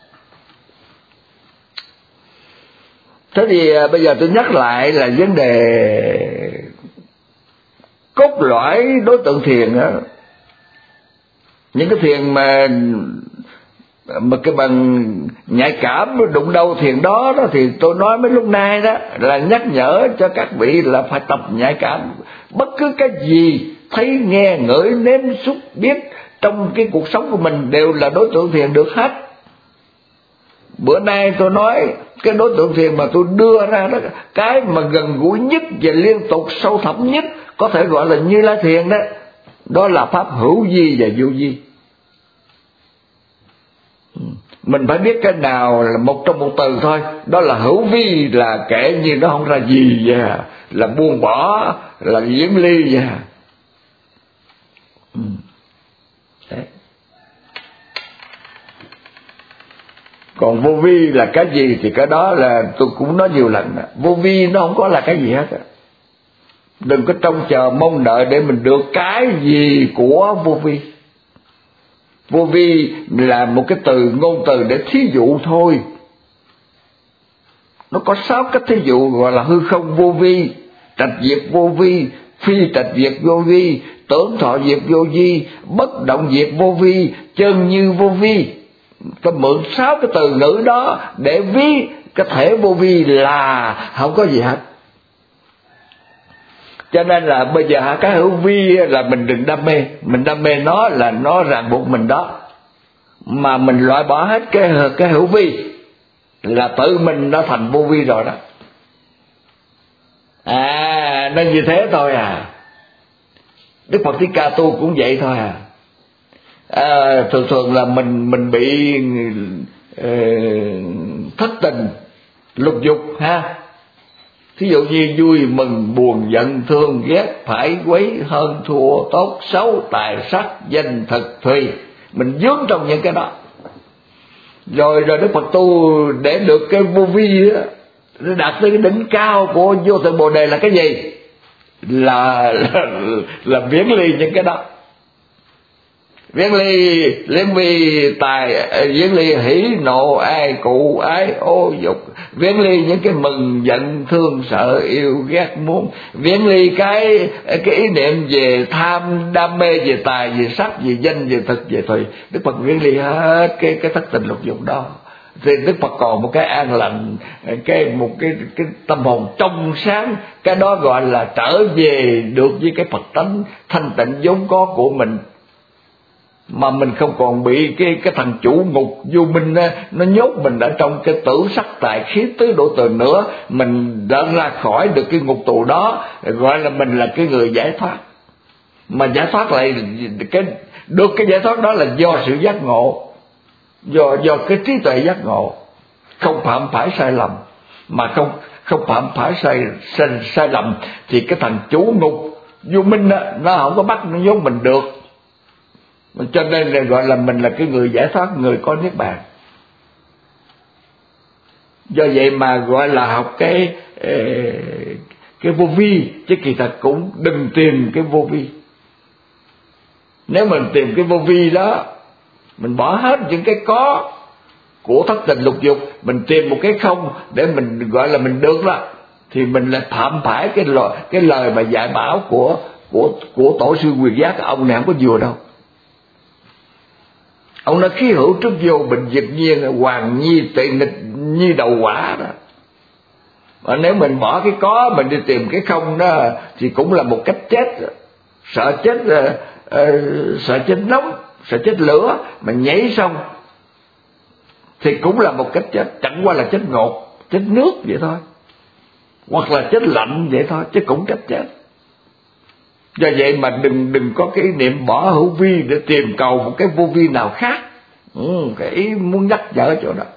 Thế thì bây giờ tôi nhắc lại là vấn đề cốt lõi đối tượng thiền đó. Những cái thiền mà mà cái bằng nhạy cảm đụng đâu thiền đó đó, thì tôi nói mấy lúc nay đó là nhắc nhở cho các vị là phải tập nhạy cảm. Bất cứ cái gì thấy nghe ngửi nếm xúc biết trong cái cuộc sống của mình đều là đối tượng thiền được hết. Bữa nay tôi nói cái đối tượng thiền mà tôi đưa ra đó, cái mà gần gũi nhất và liên tục sâu thẳm nhất có thể gọi là Như Lai thiền đó, đó là pháp hữu vi và vô vi. Mình phải biết cái nào là một trong một từ thôi, đó là hữu vi, là kể như nó không ra gì vậy, là buông bỏ, là diễn ly vậy. Đấy. Còn vô vi là cái gì thì cái đó là tôi cũng nói nhiều lần đó. Vô vi nó không có là cái gì hết. Đừng có trông chờ mong đợi để mình được cái gì của vô vi. Vô vi là một cái từ ngôn từ để thí dụ thôi. Nó có sáu cách thí dụ gọi là hư không vô vi, trạch diệt vô vi, phi trạch diệt vô vi, tưởng thọ diệt vô vi, bất động diệt vô vi, chân như vô vi. Tôi mượn sáu cái từ ngữ đó để ví cái thể vô vi là không có gì hết. Cho nên là bây giờ cái hữu vi là mình đừng đam mê, mình đam mê nó là nó ràng buộc mình đó, mà mình loại bỏ hết cái cái hữu vi là tự mình nó thành vô vi rồi đó. À, nên như thế thôi à. Đức Phật Thích Ca tu cũng vậy thôi à. À, thường thường là mình mình bị uh, thất tình lục dục ha. Thí dụ như vui mừng buồn giận thương ghét phải quấy hơn thua tốt xấu tài sắc danh thực thùy, mình vướng trong những cái đó. Rồi rồi Đức Phật tu để được cái vô vi đó, đạt tới cái đỉnh cao của vô thượng Bồ Đề là cái gì? Là là, là viễn ly những cái đó. Viễn ly liên vi tài, viễn ly hỉ nộ ai cụ ái ô dục, viễn ly những cái mừng giận thương sợ yêu ghét muốn, viễn ly cái cái ý niệm về tham đam mê về tài về sắc về danh về thực về thùy. Đức Phật viễn ly hết cái cái thất tình lục dục đó, thì Đức Phật còn một cái an lành, cái một cái cái tâm hồn trong sáng, cái đó gọi là trở về được với cái Phật tánh thanh tịnh vốn có của mình, mà mình không còn bị cái cái thằng chủ ngục vô minh đó, nó nhốt mình ở trong cái tử sắc tài khí tứ độ tường nữa. Mình đã ra khỏi được cái ngục tù đó, gọi là mình là cái người giải thoát. Mà giải thoát lại cái được cái giải thoát đó là do sự giác ngộ, do do cái trí tuệ giác ngộ. không phạm phải sai lầm, mà không không phạm phải sai sai, sai lầm thì cái thằng chủ ngục vô minh đó, nó không có bắt nó giống mình được. Cho nên là gọi là mình là cái người giải thoát, người có niết bàn. Do vậy mà gọi là học cái cái vô vi, chứ kỳ thật cũng đừng tìm cái vô vi. Nếu mình tìm cái vô vi đó, mình bỏ hết những cái có của thất tình lục dục, mình tìm một cái không để mình gọi là mình được đó, thì mình lại phạm phải cái lời cái lời mà dạy bảo của của của tổ sư Quyền Giác. Ông này không có vừa đâu. Ông nói khí hữu trước vô, bệnh diệt nhiên, hoàng nhi tệ nghịch nhi đầu quả đó. Mà nếu mình bỏ cái có, mình đi tìm cái không đó, thì cũng là một cách chết. Sợ chết uh, uh, sợ chết nóng, sợ chết lửa, mà nhảy xong thì cũng là một cách chết, chẳng qua là chết ngột, chết nước vậy thôi, hoặc là chết lạnh vậy thôi, chứ cũng cách chết. Do vậy mà đừng đừng có cái ý niệm bỏ hữu vi để tìm cầu một cái vô vi nào khác. Ừ, cái ý muốn nhắc nhở chỗ đó.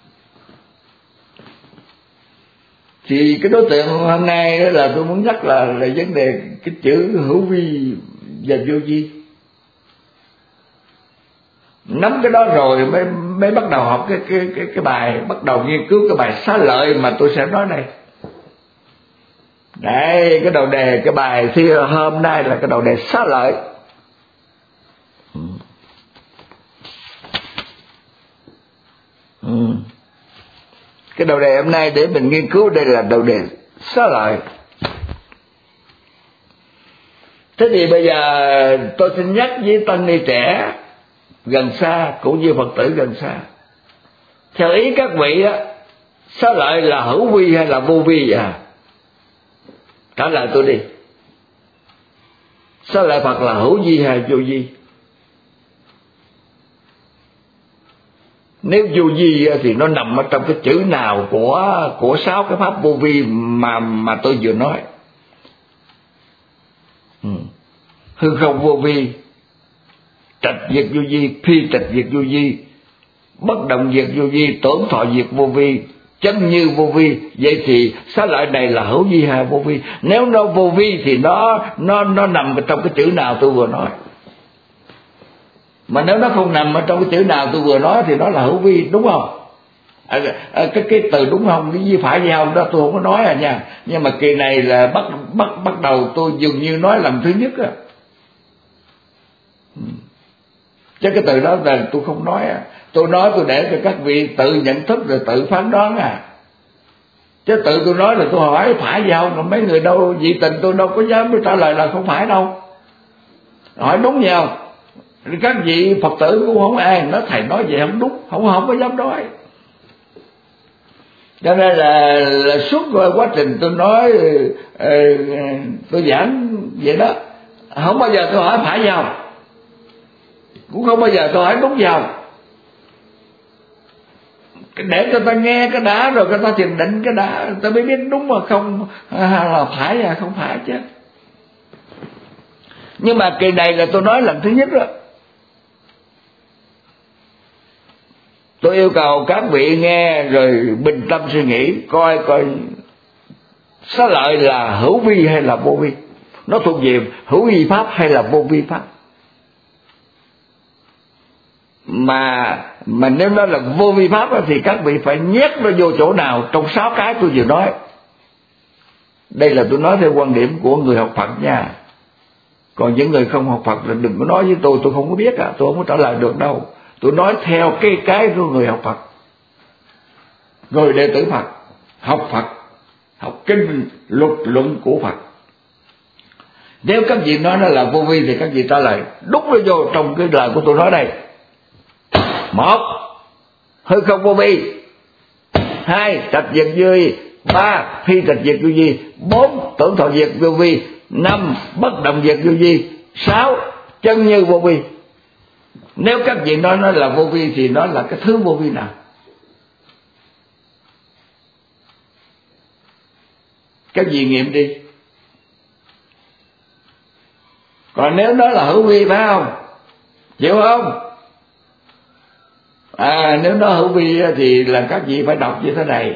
Thì cái đối tượng hôm nay đó là tôi muốn nhắc là là vấn đề cái chữ hữu vi và vô vi. Nắm cái đó rồi mới mới bắt đầu học cái cái cái cái bài, bắt đầu nghiên cứu cái bài xá lợi mà tôi sẽ nói đây. Đây, cái đầu đề cái bài thi hôm nay là cái đầu đề xá lợi. Ừ. Ừ. Cái đầu đề hôm nay để mình nghiên cứu đây là đầu đề xá lợi. Thế thì bây giờ tôi xin nhắc với tăng ni trẻ gần xa cũng như Phật tử gần xa, theo ý các vị á, xá lợi là hữu vi hay là vô vi vậy? Trả lời tôi đi. Xá lợi Phật là hữu vi hay vô vi? Nếu vô vi thì nó nằm ở trong cái chữ nào của của sáu cái pháp vô vi mà mà tôi vừa nói. Ừ. Hư không vô vi, trạch diệt vô vi, phi trạch diệt vô vi, bất động diệt vô vi, tưởng thọ diệt vô vi, chân như vô vi. Vậy thì xá lợi này là hữu vi hay vô vi? Nếu nó vô vi thì nó nó nó nằm trong cái chữ nào tôi vừa nói. Mà nếu nó không nằm ở trong cái chữ nào tôi vừa nói thì nó là hữu vi, đúng không? À, à, cái cái từ đúng không, cái gì phải gì không đó tôi không có nói à nha. Nhưng mà kỳ này là bắt bắt bắt đầu tôi dường như nói lần thứ nhất á. Chứ cái từ đó là tôi không nói à. Tôi nói tôi để cho các vị tự nhận thức rồi tự phán đoán à. Chứ tự tôi nói là tôi hỏi phải gì không, còn mấy người đâu dị tình tôi đâu có dám trả lời là không phải đâu. Hỏi đúng gì không? Các vị Phật tử cũng không ai nói thầy nói vậy không đúng, không không có dám nói. Cho nên là, là suốt quá trình tôi nói tôi giảng vậy đó, không bao giờ tôi hỏi phải gì không, cũng không bao giờ tôi hỏi đúng gì không. Để cho ta nghe cái đã rồi người ta thiền định cái đã, ta mới biết đúng mà không là phải là không phải chứ. Nhưng mà kỳ này là tôi nói lần thứ nhất đó. Tôi yêu cầu các vị nghe rồi bình tâm suy nghĩ coi coi xá lợi là hữu vi hay là vô vi, nó thuộc về hữu vi pháp hay là vô vi pháp. Mà mà nếu nó là vô vi pháp thì các vị phải nhét nó vô chỗ nào trong sáu cái tôi vừa nói. Đây là tôi nói theo quan điểm của người học Phật nha. Còn những người không học Phật là đừng có nói với tôi, tôi không có biết à, tôi không có trả lời được đâu. Tôi nói theo cái cái của người học Phật, người đệ tử Phật, học Phật, học kinh luật luận của Phật. Nếu các vị nói nó là vô vi thì các vị trả lời đúng nó vô trong cái lời của tôi nói đây. Một, hư không vô vi. Hai, trạch diệt vô vi. Ba, phi trạch diệt vô vi. Bốn, tưởng thọ diệt vô vi. Năm, bất động diệt vô vi. Sáu, chân như vô vi. Nếu các vị nói nó là vô vi thì nó là cái thứ vô vi nào? Các vị nghiệm đi. Còn nếu nó là hữu vi phải không? Chịu không? À, nếu nó hữu vi thì là các vị phải đọc như thế này.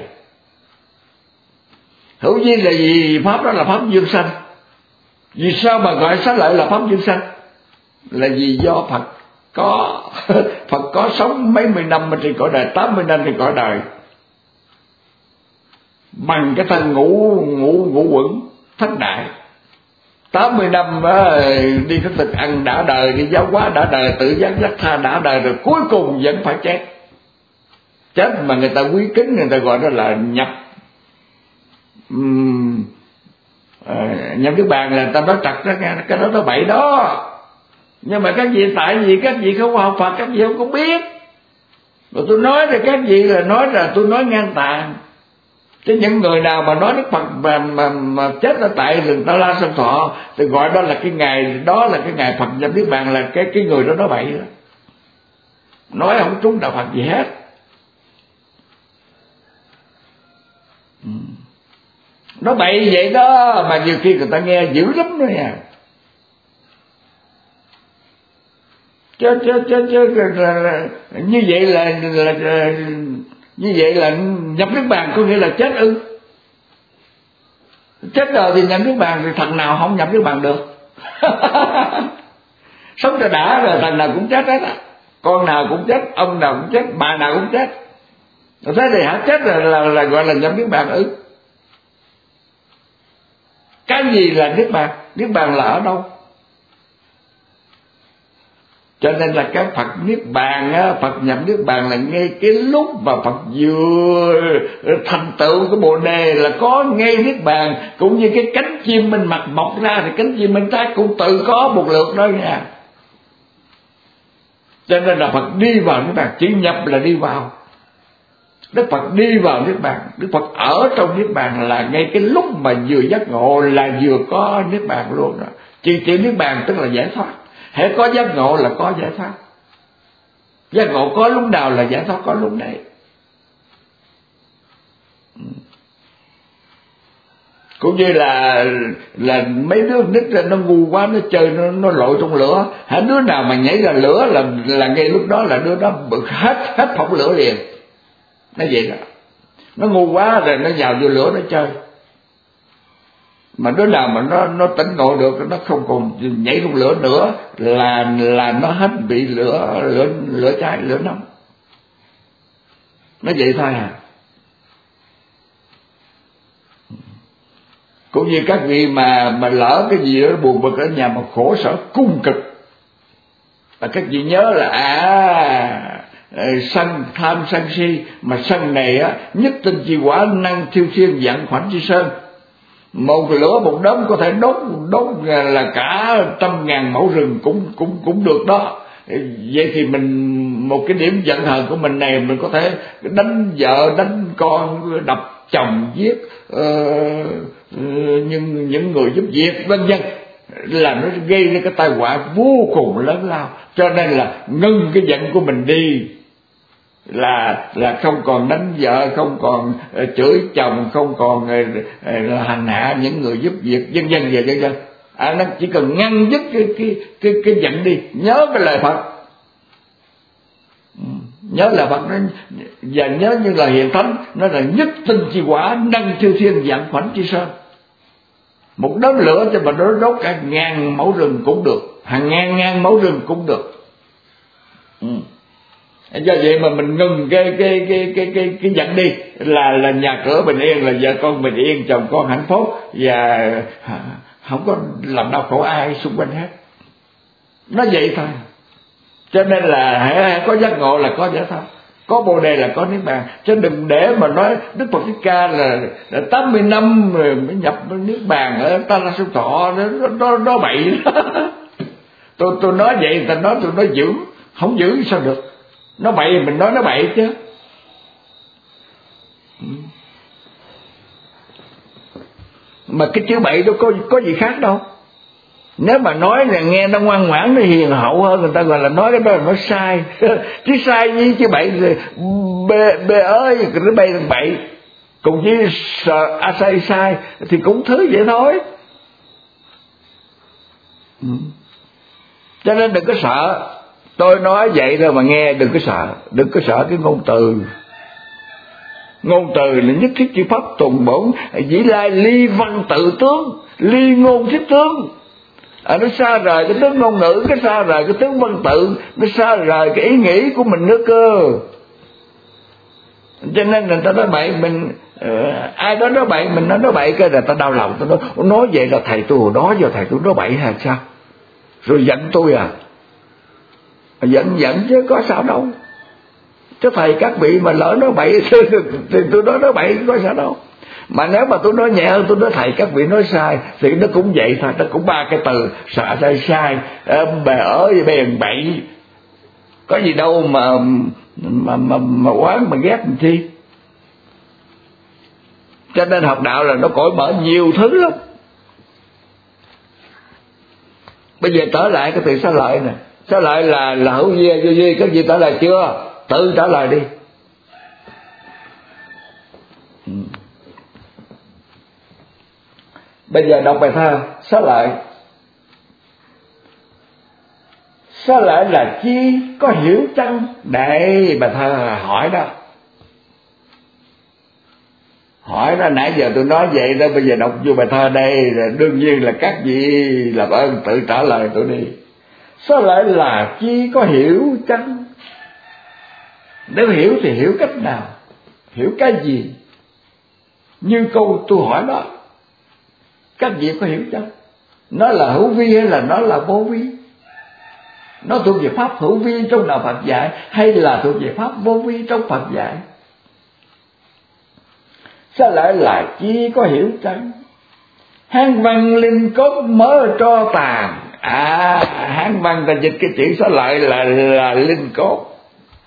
Hữu vi là gì? Pháp đó là pháp dương sanh. Vì sao mà gọi xá lợi là pháp dương sanh? Là vì do Phật có Phật có sống mấy mươi năm trên cõi đời, tám mươi năm trên cõi đời, bằng cái thân ngũ ngũ ngũ quẩn thất đại. Tám mươi năm á, đi khất thực ăn đã đời, đi giáo hóa đã đời, tự giác giác tha đã đời, rồi cuối cùng vẫn phải chết. Chết mà người ta quý kính, người ta gọi đó là nhập uhm, à, nhập nước bàn, là người ta nói trật đó, cái đó nó bậy đó. Nhưng mà các vị, tại vì các vị không học Phật, các vị không có biết. Rồi tôi nói thì các vị là nói là tôi nói ngang tàn. Chứ những người nào mà nói Đức Phật mà, mà, mà chết ở tại rừng Ta La Sơn Thọ thì gọi đó là cái ngày, đó là cái ngày Phật nhập niết bàn, là cái cái người đó nói bậy đó. Nói không trúng đạo Phật gì hết. Nói bậy vậy đó mà nhiều khi người ta nghe dữ lắm đó nha. Chứ chứ chứ chứ là, là, như vậy là, là, là như vậy là nhập niết bàn có nghĩa là chết ư? Chết rồi thì nhập niết bàn, thì thằng nào không nhập niết bàn được? Sống cho đã rồi thằng nào cũng chết hết á, con nào cũng chết, ông nào cũng chết, bà nào cũng chết. Rồi thế thì hả, chết là, là, là gọi là nhập niết bàn ư? Cái gì là niết bàn? Niết bàn là ở đâu? Cho nên là cái Phật niết bàn á, Phật nhập niết bàn là ngay cái lúc mà Phật vừa thành tựu cái bồ đề là có ngay niết bàn. Cũng như cái cánh chim mình mặc mọc ra thì cánh chim bên trái cũng tự có một lượt đó nha. Cho nên là Phật đi vào niết bàn, chỉ nhập là đi vào. Đức Phật đi vào niết bàn, Đức Phật ở trong niết bàn là ngay cái lúc mà vừa giác ngộ là vừa có niết bàn luôn đó. Chỉ chỉ niết bàn tức là giải thoát. Hễ có giác ngộ là có giải thoát. Giác ngộ có lúc nào là giải thoát có lúc đấy. Cũng như là là mấy đứa nít ra nó ngu quá, nó chơi nó nó lội trong lửa, hả, đứa nào mà nhảy ra lửa là là ngay lúc đó là đứa đó hết hết phỏng lửa liền. Nó vậy đó. Nó ngu quá rồi nó vào vô lửa nó chơi. Mà đứa nào mà nó nó tỉnh ngộ được, nó không còn nhảy trong lửa nữa là là nó hết bị lửa lửa lửa cháy, lửa nóng. Nó vậy thôi à. Cũng như các vị mà mà lỡ cái gì đó buồn bực ở nhà mà khổ sở cung cực, và các vị nhớ là à sân tham sân si, mà sân này á nhất tinh chi quả năng thiêu thiên vạn khoảnh chi sơn. Một lửa một đốm có thể đốt đốt là cả trăm ngàn mẫu rừng cũng cũng cũng được đó. Vậy thì mình một cái điểm giận hờn của mình này, mình có thể đánh vợ đánh con, đập chồng, giết uh, uh, nhưng những người giúp việc vân vân, là nó gây ra cái tai họa vô cùng lớn lao. Cho nên là ngưng cái giận của mình đi, là là không còn đánh vợ, không còn uh, chửi chồng, không còn uh, uh, hành hạ những người giúp việc vân vân và vân vân. À, nó chỉ cần ngăn dứt cái cái cái cái giận đi, nhớ cái lời Phật, nhớ là Phật nó, và nhớ như là Hiền Thánh nó là nhất tinh chi quả năng thiêu thiên vạn khoảnh chi sơn. Một đốm lửa cho mà nó đốt cả ngàn mẫu rừng cũng được, hàng ngàn ngàn mẫu rừng cũng được. Ừ. Do vậy mà mình ngừng cái cái cái cái cái cái giận đi, là là nhà cửa bình yên, là vợ con bình yên, chồng con hạnh phúc, và không có làm đau khổ ai xung quanh hết. Nó vậy thôi. Cho nên là hãy có giác ngộ là có giải thoát, có bồ đề là có niết bàn. Chứ đừng để mà nói Đức Phật Thích Ca là, là tám mươi năm rồi mới nhập niết bàn ở Ta La Sơn Thọ, nó nó nó bậy đó. tôi tôi nói vậy, ta nói tôi nói giữ, không giữ sao được. Nó bậy mình nói nó bậy chứ. Mà cái chữ bậy đâu có có gì khác đâu. Nếu mà nói là nghe nó ngoan ngoãn, nó hiền hậu hơn, người ta gọi là nói cái đó là nó sai. Chứ sai với chứ bậy thì bê, bê ơi, nó bay thằng bậy. Cùng với sợ a sai sai thì cũng thứ vậy thôi. Ừ. Cho nên đừng có sợ. Tôi nói vậy thôi mà nghe, đừng có sợ, đừng có sợ cái ngôn từ. Ngôn từ là nhất thiết chư pháp tùng bổn, dĩ lai ly văn tự tướng, ly ngôn thiết tướng. À, nó xa rời cái tướng ngôn ngữ, cái xa rời cái tướng văn tự, nó xa rời cái ý nghĩ của mình nữa cơ. Cho nên người ta nói bậy mình, uh, ai đó nói bậy mình nói nói bậy cái là ta đau lòng. Tôi nói, nói vậy là thầy tôi hồi đó giờ thầy tôi nói bậy hay sao? Rồi giận tôi à? Giận giận chứ có sao đâu. Chứ thầy các vị mà lỡ nói bậy thì, thì tôi nói nói bậy có sao đâu. Mà nếu mà tôi nói nhẹ hơn, tôi nói thầy các vị nói sai thì nó cũng vậy thôi, nó cũng ba cái từ sợ sai sai, bè ở bèn bậy, có gì đâu mà mà mà mà oán mà ghét làm chi. Cho nên học đạo là nó cởi mở nhiều thứ lắm. Bây giờ trở lại cái từ xá lợi nè, xá lợi là là hữu vi vô vi, các vị trả lời chưa? Tự trả lời đi. Ừ. Bây giờ đọc bài thơ xá lợi. Xá lợi là chi, có hiểu chăng? Đây bài thơ hỏi đó. Hỏi đó, nãy giờ tôi nói vậy đó, bây giờ đọc vô bài thơ đây, đương nhiên là các vị làm ơn tự trả lời tôi đi. Xá lợi là chi, có hiểu chăng? Nếu hiểu thì hiểu cách nào? Hiểu cái gì? Như câu tôi hỏi đó, các vị có hiểu chăng? Nó là hữu vi hay là nó là vô vi? Nó thuộc về pháp hữu vi trong đạo Phật dạy hay là thuộc về pháp vô vi trong Phật dạy? Sao lại là chi, có hiểu chăng? Hán văn linh cốt mớ tro tàn. À, Hán văn ta dịch cái chữ xá lợi là là linh cốt.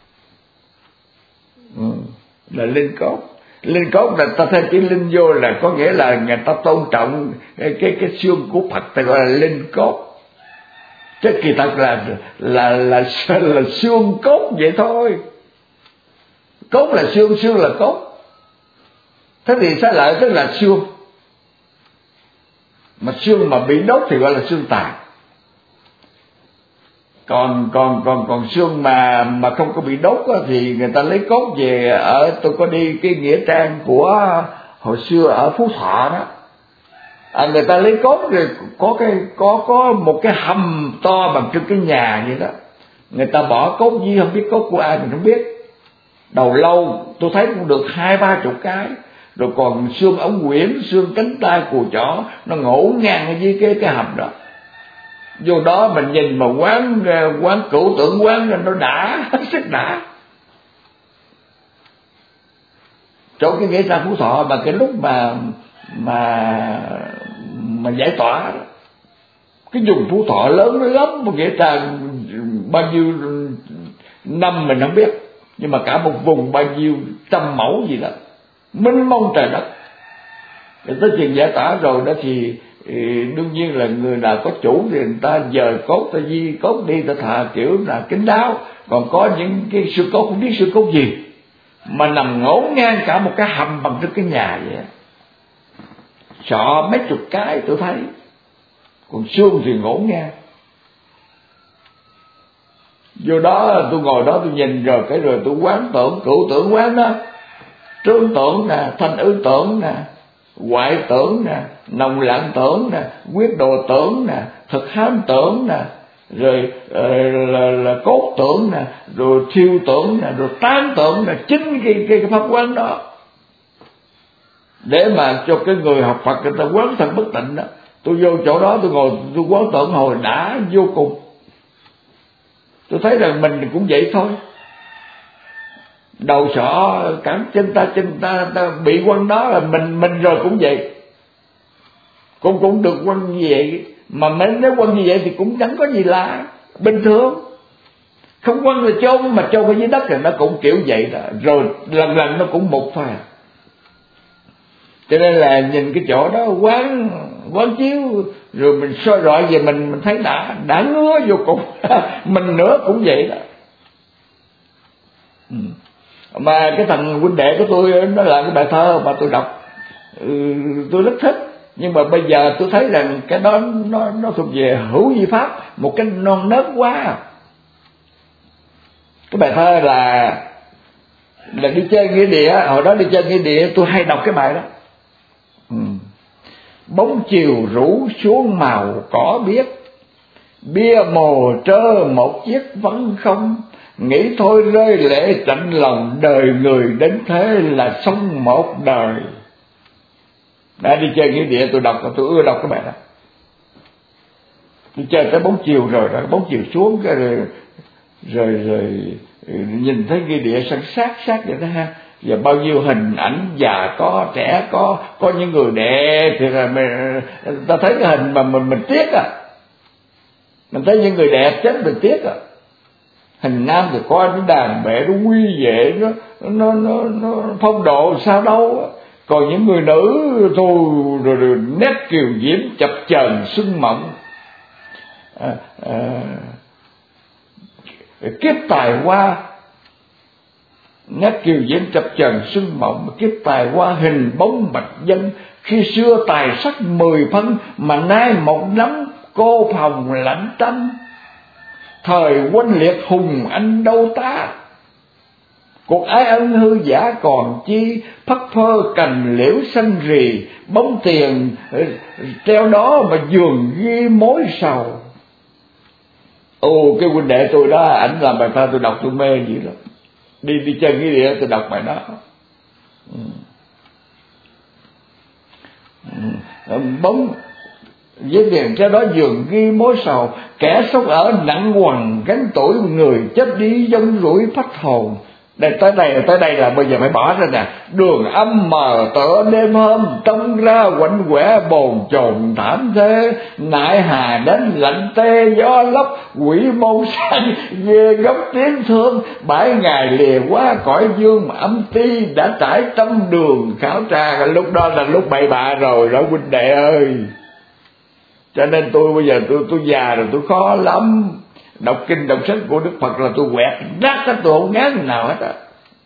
Ừ, là linh cốt. Linh cốt là ta thêm chữ linh vô là có nghĩa là người ta tôn trọng cái cái, cái xương của Phật, ta gọi là linh cốt. Chứ kỳ thật là là là là, là xương cốt vậy thôi. Cốt là xương, xương là cốt. Thế thì xá lợi tức là xương. Mà xương mà bị đốt thì gọi là xương tàn. Còn còn còn còn xương mà mà không có bị đốt đó, thì người ta lấy cốt về. Ở tôi có đi cái nghĩa trang của hồi xưa ở Phú Thọ đó. À, người ta lấy cốt rồi có cái có có một cái hầm to bằng trên cái nhà vậy đó. Người ta bỏ cốt gì không biết, cốt của ai mình không biết. Đầu lâu tôi thấy cũng được hai ba chục cái. Rồi còn xương ống quyển, xương cánh tay cùi chỏ, nó ngổn ngang ở dưới cái cái hầm đó. Vô đó mình nhìn mà quán quán cửu tưởng quán nó đã, rất đã. Chỗ cái nghĩa trang Phú Thọ mà cái lúc mà mà mà giải tỏa đó, cái vùng Phú Thọ lớn nó lắm, một nghĩa trang bao nhiêu năm mình không biết, nhưng mà cả một vùng bao nhiêu trăm mẫu gì đó, mênh mông trời đất. Rồi tới chuyện giải tỏa rồi đó thì, thì đương nhiên là người nào có chủ thì người ta dời cốt, ta di cốt đi, ta thà kiểu là kín đáo. Còn có những cái xương cốt không biết xương cốt gì mà nằm ngổn ngang cả một cái hầm bằng trên cái nhà vậy, sọ mấy chục cái tôi thấy. Còn xương thì ngổn ngang. Vô đó tôi ngồi đó tôi nhìn rồi cái rồi tôi quán tưởng, cửu tưởng quán đó. Trương tưởng nè, thanh ư tưởng nè, hoại tưởng nè, nồng lặng tưởng nè, quyết đồ tưởng nè, thực hám tưởng nè, rồi uh, là, là cốt tưởng nè, rồi thiêu tưởng nè, rồi tán tưởng nè, chính cái, cái, cái pháp quán đó. Để mà cho cái người học Phật người ta quán thân bất tịnh đó. Tôi vô chỗ đó tôi ngồi tôi quán tưởng hồi đã vô cùng. Tôi thấy rằng mình cũng vậy thôi. Đầu sọ cẳng chân ta, chân ta, ta bị quăng đó là mình mình rồi cũng vậy. Cũng cũng được quăng như vậy. Mà nếu quăng như vậy thì cũng chẳng có gì lạ, bình thường. Không quăng là chôn, mà chôn ở dưới đất thì nó cũng kiểu vậy đó. Rồi lần lần nó cũng một thôi. Cho nên là nhìn cái chỗ đó quán quán chiếu, rồi mình soi rọi về mình mình thấy đã đã ngứa vô cùng. Mình nữa cũng vậy đó. Ừ. Mà cái thằng huynh đệ của tôi nó là cái bài thơ mà tôi đọc, ừ, tôi rất thích. Nhưng mà bây giờ tôi thấy rằng cái đó nó nó thuộc về hữu vi pháp, một cái non nớt quá. Cái bài thơ là là đi chơi nghĩa địa, hồi đó đi chơi nghĩa địa tôi hay đọc cái bài đó. Ừ. Bóng chiều rủ xuống màu cỏ biếc, bia mồ trơ một chiếc vắng không, nghĩ thôi rơi lệ chạnh lòng, đời người đến thế là sống một đời. Đã đi chơi nghĩa địa tôi đọc, tôi ưa đọc cái bài đó. Tôi chơi tới bóng chiều rồi đó, bóng chiều xuống cái rồi rồi, rồi nhìn thấy nghĩa địa sân sát sát vậy đó ha. Và bao nhiêu hình ảnh già có, trẻ có, có những người đẹp thì là mình, ta thấy cái hình mà mình mình tiếc à. Mình thấy những người đẹp chết mình tiếc à. Hình nam thì coi nó đàn bệ, nó quy vệ, nó nó nó, nó phong độ sao đâu á. Còn những người nữ thôi rồi, rồi nét kiều diễm chập chờn sưng mộng, à, à, kiếp tài hoa, nét kiều diễm chập chờn sưng mộng, kiếp tài hoa hình bóng bạch dân. Khi xưa tài sắc mười phân, mà nay một nắm cô phòng lạnh tanh. Thời quân liệt hùng anh đâu ta, cuộc ái ân hư giả còn chi. Phất phơ cành liễu xanh rì, bóng tiền treo đó mà giường ghi mối sầu. Ồ, cái huynh đệ tôi đó, ảnh làm bài thơ tôi đọc tôi mê vậy đó. Đi đi chơi nghĩa địa tôi đọc bài đó. Ừ. Ừ. Bóng với tiền treo đó giường ghi mối sầu, kẻ sống ở nặng quằn gánh tuổi, người chết đi giống rủi phách hồn. Đây tới đây tới đây là bây giờ phải bỏ ra nè. Đường âm mờ tựa đêm hôm, trông ra quạnh quẻ bồn chồn thảm thế. Nại hà đến lạnh tê gió lốc, quỷ môn xanh về góc tiếng thương. Bảy ngày lìa qua cõi dương, mà âm ti đã trải trăm đường khảo tra. Lúc đó là lúc bậy bạ rồi đó huynh đệ ơi. Cho nên tôi bây giờ tôi tôi già rồi, tôi khó lắm. Đọc kinh đọc sách của Đức Phật là tôi quẹt đắt hết, tôi không ngán nào hết á.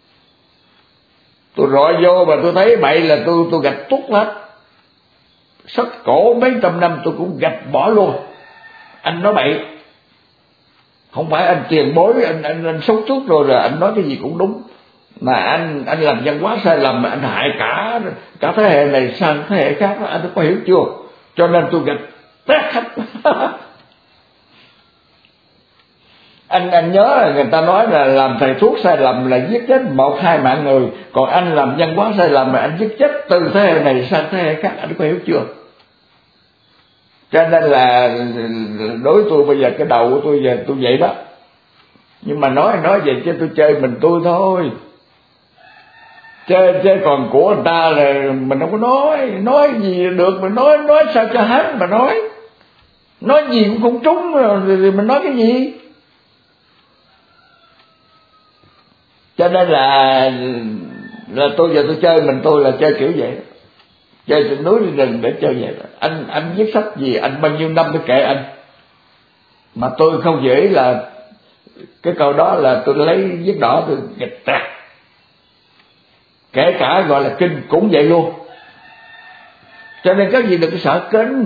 Tôi rọi vô mà tôi thấy bậy là tôi tôi gạch tút hết. Sách cổ mấy trăm năm tôi cũng gạch bỏ luôn. Anh nói bậy, không phải anh tiền bối, anh anh anh sống trước rồi rồi anh nói cái gì cũng đúng. Mà anh anh làm văn hóa sai lầm mà anh hại cả cả thế hệ này sang thế hệ khác, anh có hiểu chưa? Cho nên tôi gạch tét hết. Anh anh nhớ là người ta nói là làm thầy thuốc sai lầm là giết chết một hai mạng người, còn anh làm văn hóa sai lầm mà anh giết chết từ thế hệ này sang thế hệ khác, anh có hiểu chưa? Cho nên là đối tôi bây giờ cái đầu của tôi giờ tôi vậy đó. Nhưng mà nói nói vậy chứ tôi chơi mình tôi thôi. Chơi chơi còn của người ta là mình không có nói, nói gì được mà nói nói sao cho hết mà nói. Nói gì cũng không trúng rồi mình nói cái gì? Cho nên là là tôi giờ tôi chơi mình tôi là chơi kiểu vậy đó. Chơi trên núi trên rừng để chơi vậy đó. Anh anh viết sách gì anh bao nhiêu năm mới kệ anh. Mà tôi không dễ là cái câu đó là tôi lấy viết đỏ tôi gạch tạc. Kể cả gọi là kinh cũng vậy luôn. Cho nên các vị đừng có sợ kinh.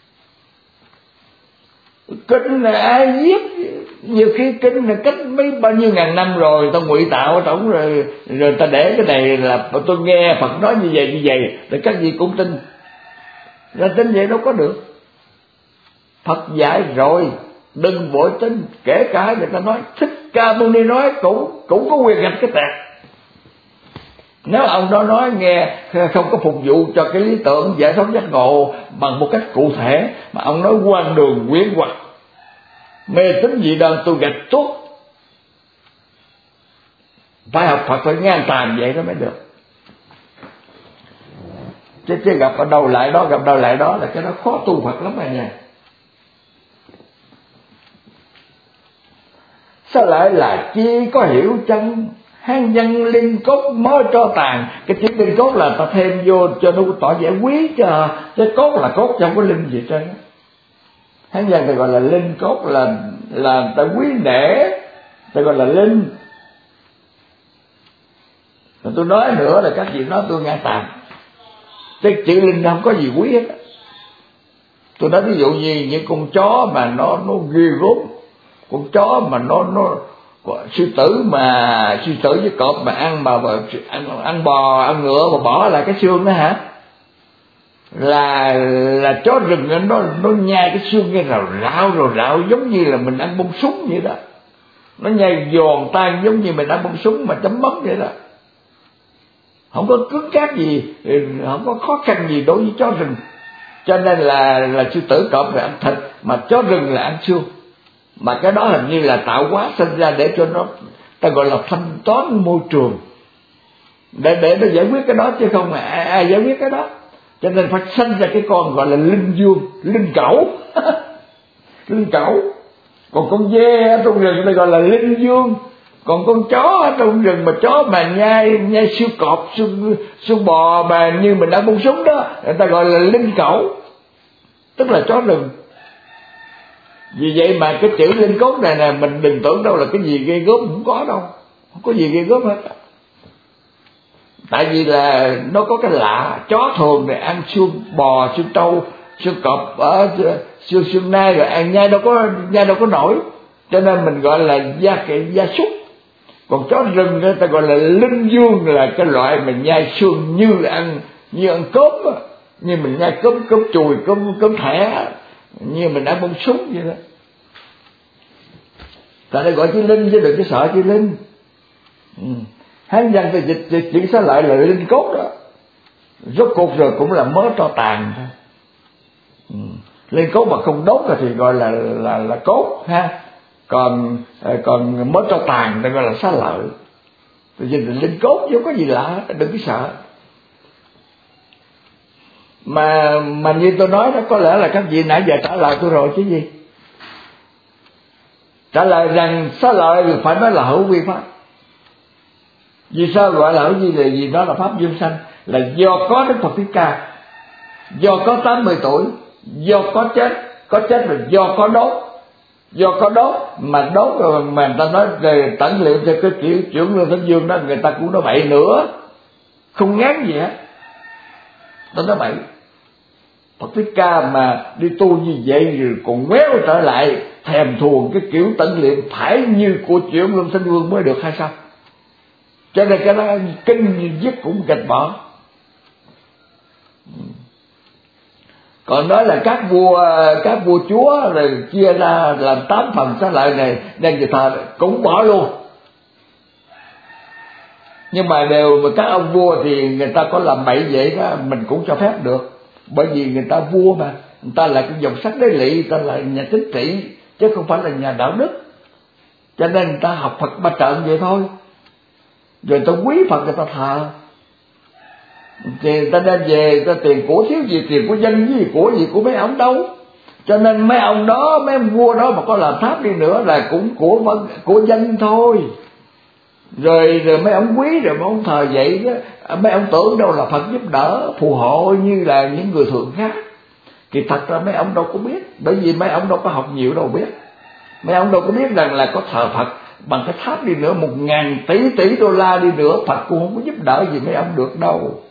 Kinh là ai viết, nhiều khi kinh là cách mấy bao nhiêu ngàn năm rồi ta ngụy tạo ở trong rồi rồi ta để cái này là tôi nghe Phật nói như vậy như vậy để các vị cũng tin. Ra tin vậy đâu có được. Phật dạy rồi đừng vội tin, kể cả người ta nói Thích Ca Mâu Ni nói cũng cũng có quyền gạch cái tạc. Nếu ông đó nói nghe không có phục vụ cho cái lý tưởng giải thoát giác ngộ bằng một cách cụ thể, mà ông nói quan đường quyến hoặc mê tín dị đoan tôi gạch tuốt. Phải học Phật phải ngang tàn vậy đó mới được. Chứ, chứ gặp ở đâu lại đó, gặp đâu lại đó là cái đó khó tu Phật lắm rồi nha. Sao lại là chi có hiểu chăng, hang dân linh cốt mới cho tàn. Cái chữ linh cốt là ta thêm vô cho nó tỏ vẻ quý cho, chứ cốt là cốt chẳng có linh gì trơn. Hán dân ta gọi là linh cốt là là ta quý nể, ta gọi là linh. Rồi tôi nói nữa là các vị nói tôi ngang tàn. Cái chữ linh không có gì quý hết. Tôi nói ví dụ như những con chó mà nó nó ghê gớm, con chó mà nó nó sư tử mà sư tử với cọp mà ăn mà ăn, ăn bò ăn ngựa mà bỏ lại cái xương đó hả? Là là chó rừng nó nó nhai cái xương nghe rào rạo rào rạo giống như là mình ăn bông súng vậy đó. Nó nhai giòn tan giống như mình ăn bông súng mà chấm mắm vậy đó. Không có cứng cáp gì, không có khó khăn gì đối với chó rừng. Cho nên là là sư tử cọp là ăn thịt, mà chó rừng là ăn xương. Mà cái đó hình như là tạo hóa sinh ra để cho nó, ta gọi là thanh toán môi trường, để để nó giải quyết cái đó, chứ không ai, ai giải quyết cái đó. Cho nên phải sinh ra cái con gọi là linh dương, linh cẩu. Linh cẩu. Còn con dê ở trong rừng ta gọi là linh dương. Còn con chó ở trong rừng mà chó mà nhai nhai xương cọp, xương xương bò mà như mình đã bông súng đó, người ta gọi là linh cẩu, tức là chó rừng. Vì vậy mà cái chữ linh cốt này nè, mình đừng tưởng đâu là cái gì ghê gớm, không có đâu, không có gì ghê gớm hết. Tại vì là nó có cái lạ, chó thường này ăn xương bò, xương trâu, xương cọp, ở xương xương nai rồi ăn nhai đâu có nhai đâu có nổi, cho nên mình gọi là gia cái gia súc. Còn chó rừng người ta gọi là linh dương, là cái loại mình nhai xương như ăn như ăn cốm, như mình nhai cốm cốm chùi, cốm cốm thẻ, như mình ăn bông súng vậy đó. Tại đây gọi chữ linh chứ đừng có sợ chữ linh. Ừ. Hán văn thì dịch, dịch chuyển xá lợi là linh cốt đó. Rốt cuộc rồi cũng là mớ tro tàn thôi. Ừ. Linh cốt mà không đốt thì gọi là là là cốt ha. Còn còn mớ tro tàn thì gọi là xá lợi. Thì dịch là linh cốt chứ không có gì lạ, đừng có sợ. Mà mà như tôi nói đó, có lẽ là các vị nãy giờ trả lời tôi rồi chứ gì. Trả lời rằng xá lợi thì phải nói là hữu vi pháp. Vì sao gọi là hữu vi? Là vì nó là pháp dương sanh, là do có Đức Phật Thích Ca, do có tám mươi tuổi, do có chết, có chết là do có đốt, do có đốt mà đốt rồi mà người ta nói về tẩn liệu cho cái kiểu trưởng Lương Thánh Dương đó, người ta cũng nói bậy nữa, không ngán gì hết, ta nói bậy. Phật Thích Ca mà đi tu như vậy rồi còn quéo trở lại thèm thuồng cái kiểu tẩn liệm phải như của Chuyển Luân Thánh Vương mới được hay sao? Cho nên cái đó kinh dứt cũng gạch bỏ. Còn nói là các vua các vua chúa rồi chia ra làm tám phần xá lợi này đem về thờ cũng bỏ luôn. Nhưng mà đều mà các ông vua thì người ta có làm bậy vậy đó mình cũng cho phép được, bởi vì người ta vua mà, người ta là cái dòng sắc đế lỵ, người ta là nhà chính trị chứ không phải là nhà đạo đức, cho nên người ta học Phật ba trận vậy thôi, rồi người ta quý Phật người ta thờ, thì người ta đem về người ta tiền của thiếu gì, tiền của dân gì của gì của mấy ông đâu, cho nên mấy ông đó mấy ông vua đó mà có làm tháp đi nữa là cũng của của dân thôi. Rồi rồi mấy ông quý rồi mấy ông thờ vậy đó, mấy ông tưởng đâu là Phật giúp đỡ phù hộ như là những người thường khác, thì thật ra mấy ông đâu có biết, bởi vì mấy ông đâu có học nhiều đâu biết, mấy ông đâu có biết rằng là có thờ Phật bằng cái tháp đi nữa một ngàn tỷ tỷ đô la đi nữa Phật cũng không có giúp đỡ gì mấy ông được đâu.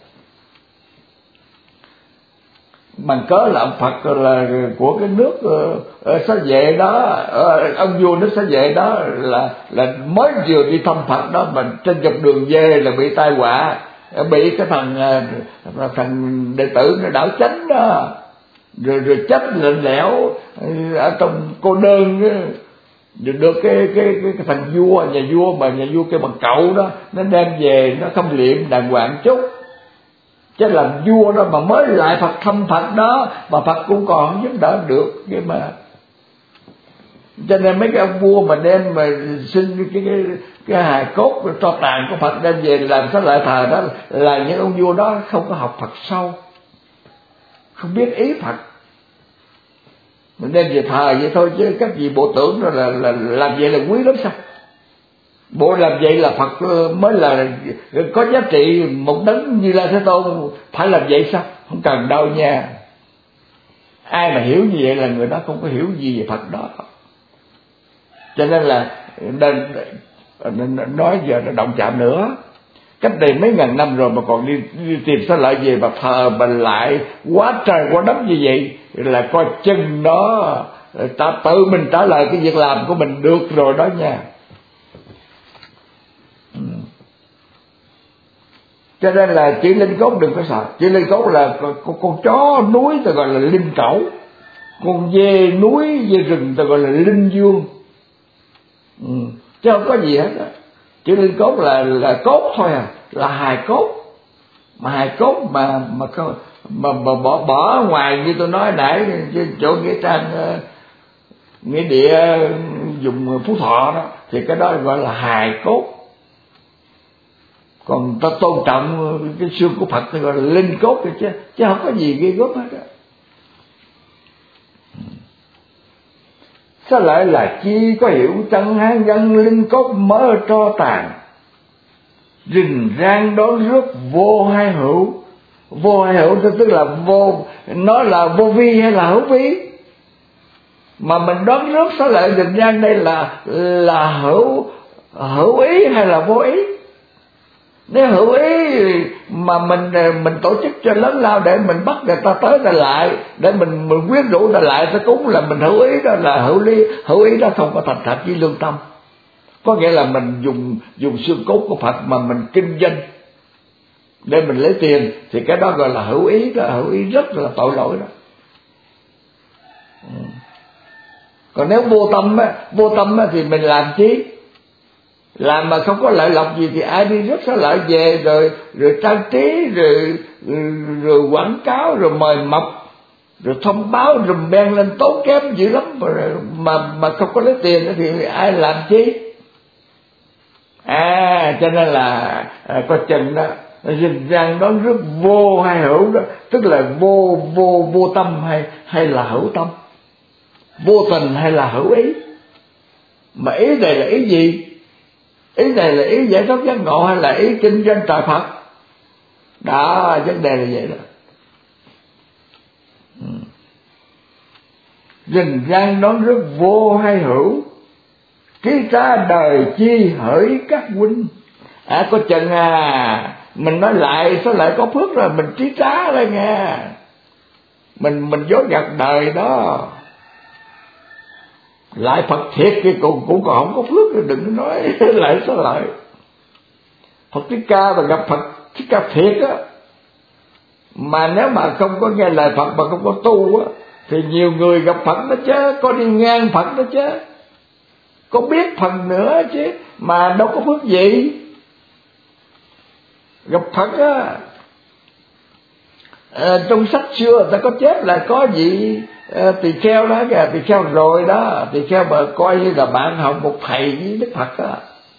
Bằng cớ là ông Phật là của cái nước ở Xá Vệ đó, ở, ông vua nước Xá Vệ đó là là mới vừa đi thăm Phật đó mà trên dọc đường về là bị tai họa, bị cái thằng thằng đệ tử nó đảo chánh đó, rồi rồi chết lạnh lẽo ở trong cô đơn đó. Rồi được cái, cái cái cái thằng vua nhà vua mà nhà vua kêu bằng cậu đó nó đem về nó khâm liệm đàng hoàng chút. Chứ làm vua đó mà mới lại Phật thăm Phật đó mà Phật cũng còn không giúp đỡ được cái mà. Cho nên mấy cái ông vua mà đem mà xin cái cái cái hài cốt cho tàn của Phật đem về làm xá lợi thờ đó là những ông vua đó không có học Phật sâu, không biết ý Phật, mình đem về thờ vậy thôi, chứ các vị bộ tưởng là, là, là làm vậy là quý lắm sao? Bộ làm vậy là Phật mới là có giá trị, một đấng Như Lai Thế Tôn phải làm vậy sao? Không cần đâu nha. Ai mà hiểu như vậy là người đó không có hiểu gì về Phật đó. Cho nên là nên, nên nói giờ nó động chạm nữa. Cách đây mấy ngàn năm rồi mà còn đi, đi tìm xá lợi về và thờ mình lại quá trời quá đất như vậy là coi chừng đó ta tự mình trả lời cái việc làm của mình được rồi đó nha. Cho nên là chữ linh cốt đừng có sợ. Chữ linh cốt là con, con chó núi ta gọi là linh cẩu, con dê núi dê rừng ta gọi là linh dương. Ừ. Chứ không có gì hết đó. Chữ linh cốt là là cốt thôi à, là hài cốt. Mà hài cốt mà mà mà, mà, mà bỏ bỏ ngoài như tôi nói nãy chỗ nghĩa trang uh, nghĩa địa dùng Phú Thọ đó thì cái đó gọi là hài cốt. Còn ta tôn trọng cái xương của Phật thì gọi là linh cốt rồi, chứ chứ không có gì ghê gớm hết đó. Sao lại là chi có hiểu chân hán dân linh cốt mỡ tro tàn, rình rang đón rước vô hai hữu. Vô hai hữu tức là vô, nó là vô vi hay là hữu vi? Mà mình đón rước sao lại rình rang đây là là hữu hữu ý hay là vô ý? Nếu hữu ý mà mình mình tổ chức cho lớn lao để mình bắt người ta tới ta lại, để mình mình quyến rũ ta lại ta cúng là mình hữu ý, đó là hữu lý. Hữu ý đó không có thành thật với lương tâm. Có nghĩa là mình dùng dùng xương cốt của Phật mà mình kinh doanh để mình lấy tiền thì cái đó gọi là hữu ý, đó hữu ý rất là tội lỗi đó. Còn nếu vô tâm á, vô tâm á thì mình làm chi? Làm mà không có lợi lộc gì thì ai đi rất sẽ lợi về rồi rồi trang trí rồi, rồi rồi quảng cáo rồi mời mọc rồi thông báo rùm beng lên tốn kém dữ lắm mà mà, mà không có lấy tiền thì ai làm chi? À cho nên là à, có chừng đó rình rang đón rước vô hay hữu đó, tức là vô vô vô tâm hay hay là hữu tâm, vô tình hay là hữu ý. Mà ý này là ý gì? Ý này là ý giải thoát giác ngộ hay là ý kinh doanh trời Phật? Đó, vấn đề là vậy đó. Ừ. Rình rang đón rước vô hay hữu, trí trá đời chi hỡi các huynh. À có chừng à, mình nói lại sao lại có phước rồi, mình trí trá đây nghe. Mình mình dối gạt đời đó. Lại Phật thiệt thì cũng, cũng còn không có phước rồi, đừng nói lại sao lại. Phật Thích Ca mà gặp Phật Thích Ca thiệt á, mà nếu mà không có nghe lời Phật mà không có tu á, thì nhiều người gặp Phật đó chứ, có đi ngang Phật đó chứ, có biết phần nữa chứ, mà đâu có phước gì. Gặp Phật á, à, trong sách xưa ta có chép là có vị à, tỳ kheo đó kìa, tỳ kheo rồi đó, tỳ kheo mà coi như là bạn học một thầy với Đức Phật á.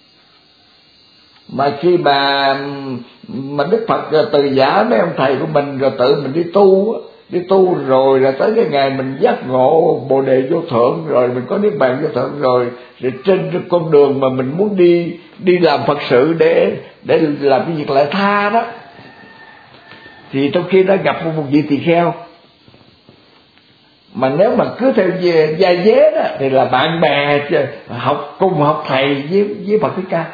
Mà khi mà mà Đức Phật từ giả mấy ông thầy của mình rồi tự mình đi tu á, đi tu rồi là tới cái ngày mình giác ngộ Bồ Đề Vô Thượng rồi, mình có niết bàn vô thượng rồi, rồi trên cái con đường mà mình muốn đi đi làm Phật sự để để làm cái việc lại tha đó, thì trong khi đó gặp một vị tỳ kheo mà nếu mà cứ theo gia dế đó thì là bạn bè học cùng học thầy với với Phật Thích Ca.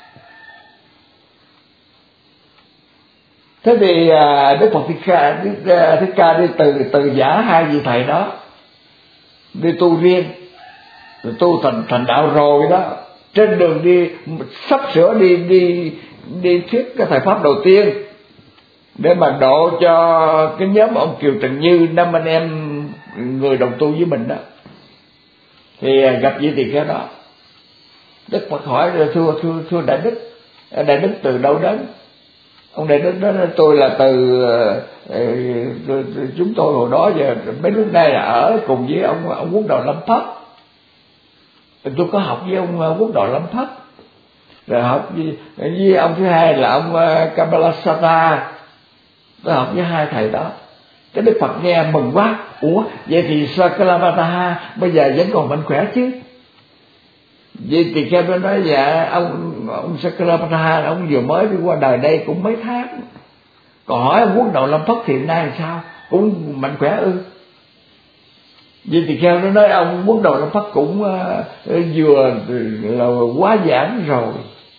Thế thì Đức Phật Thích Ca, Đức Thích Ca đi từ từ giả hai vị thầy đó, đi tu riêng, rồi tu thành thành đạo rồi đó. Trên đường đi sắp sửa đi đi đi thuyết cái thời pháp đầu tiên để mà độ cho cái nhóm ông Kiều Trần Như, năm anh em người đồng tu với mình đó, thì gặp vị tỳ kheo đó. Đức Phật hỏi thưa thưa thưa đại đức, đại đức từ đâu đến? Ông đại đức đó tôi là từ uh, chúng tôi hồi đó giờ mấy lúc nay là ở cùng với ông ông Quốc Độ Lâm Phất. Tôi có học với ông Quốc Độ Lâm Phất, rồi học với, với ông thứ hai là ông uh, Kabbalasata. Tôi học với hai thầy đó. Cái Đức Phật nghe mừng quá. Ủa vậy thì Sakalapataha bây giờ vẫn còn mạnh khỏe chứ? Vậy thì khi tôi nói dạ ông ông Sakalapataha ông vừa mới đi qua đời đây cũng mấy tháng. Còn hỏi ông Quốc Độ Lâm Phất thì nay là sao? Cũng mạnh khỏe ư? Vậy thì theo nó nói ông Quốc Độ Lâm Phất cũng uh, vừa là quá giảng rồi.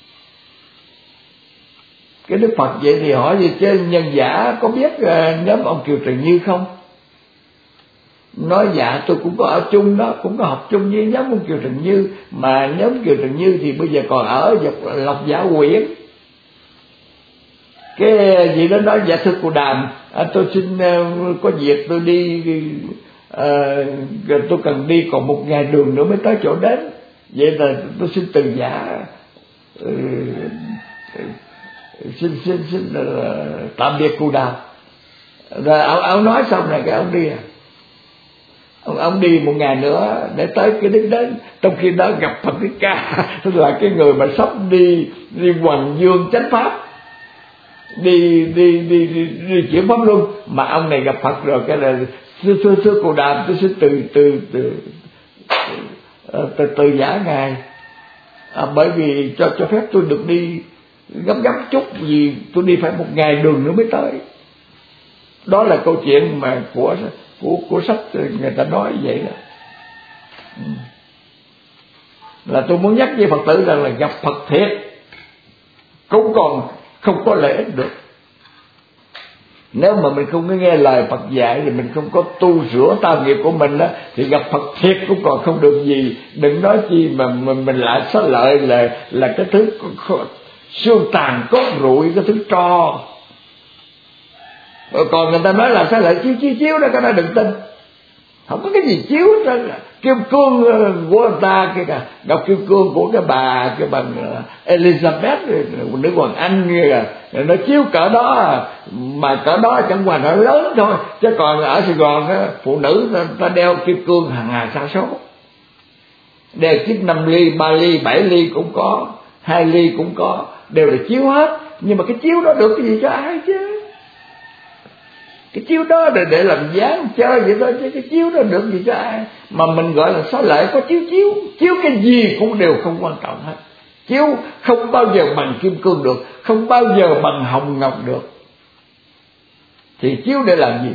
Cái Đức Phật vậy thì hỏi gì chứ nhân giả có biết uh, nhóm ông Kiều Trần Như không? Nói dạ tôi cũng có ở chung đó, cũng có học chung với nhóm ông Kiều Trần Như. Mà nhóm Kiều Trần Như thì bây giờ còn ở Lộc Giả Quyển. Cái gì đó nói: dạ thưa cô Đàm, à, tôi xin uh, có việc tôi đi, uh, tôi cần đi còn một ngày đường nữa mới tới chỗ đến, vậy là tôi xin từ giả, uh, xin xin xin uh, tạm biệt cô Đàm. Rồi ông, ông nói xong này cái ông đi à. Ông, ông đi một ngày nữa để tới cái đích đến. Trong khi đó gặp Phật Thích Ca là cái người mà sắp đi đi hoằng dương chánh pháp, đi đi đi đi, đi chuyển pháp luân, mà ông này gặp Phật rồi cái là: thưa thưa thưa cô Đàm, tôi xin từ từ từ từ, từ, từ giả ngài, à, bởi vì cho cho phép tôi được đi gấp gấp chút, vì tôi đi phải một ngày đường nữa mới tới. Đó là câu chuyện mà của của của sách người ta nói vậy đó. Là tôi muốn nhắc với Phật tử rằng là gặp Phật thiệt cũng còn không có lợi ích được. Nếu mà mình không có nghe lời Phật dạy thì mình không có tu sửa tạo nghiệp của mình đó, thì gặp Phật thiệt cũng còn không được gì. Đừng nói chi mà mình, mình lại xá lợi là là cái thứ xương tàn cốt rụi, cái thứ tro. Còn người ta nói là xá lợi chiếu chiếu chiếu đó, cái đó đừng tin. Không có cái gì chiếu đó. Kim cương của người ta, cái ngọc kim cương của cái bà cái bà Elizabeth, nữ hoàng Anh kìa, nó chiếu cỡ đó, mà cỡ đó chẳng qua nó lớn thôi. Chứ còn ở Sài Gòn phụ nữ ta, ta đeo kim cương hàng ngàn sa số, đeo chiếc năm ly, ba ly, bảy ly cũng có, hai ly cũng có, đều là chiếu hết. Nhưng mà cái chiếu đó được cái gì cho ai chứ? Cái chiếu đó để, để làm dáng chơi vậy thôi, chứ cái chiếu đó được gì cho ai? Mà mình gọi là xá lợi có chiếu chiếu chiếu cái gì cũng đều không quan trọng hết. Chiếu không bao giờ bằng kim cương được, không bao giờ bằng hồng ngọc được. Thì chiếu để làm gì?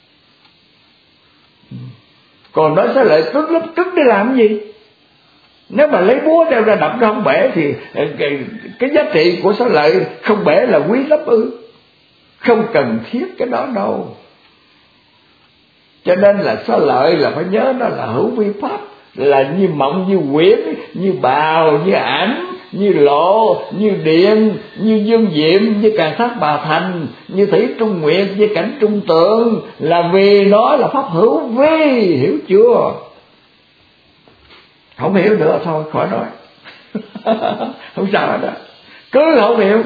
Còn nói xá lợi cứng lắm, cứng để làm gì? Nếu mà lấy búa đeo ra đập nó không bể thì cái, cái giá trị của xá lợi không bể là quý lắm ư? Không cần thiết cái đó đâu. Cho nên là xá lợi là phải nhớ nó là hữu vi pháp, là như mộng, như quyển, như bào, như ảnh, như lộ, như điện, như dương diệm, như càng thác bà thành, như thủy trung nguyệt, như cảnh trung tượng, là vì nó là pháp hữu vi. Hiểu chưa? Không hiểu nữa thôi khỏi nói. Không sao hết đó. Cứ không hiểu,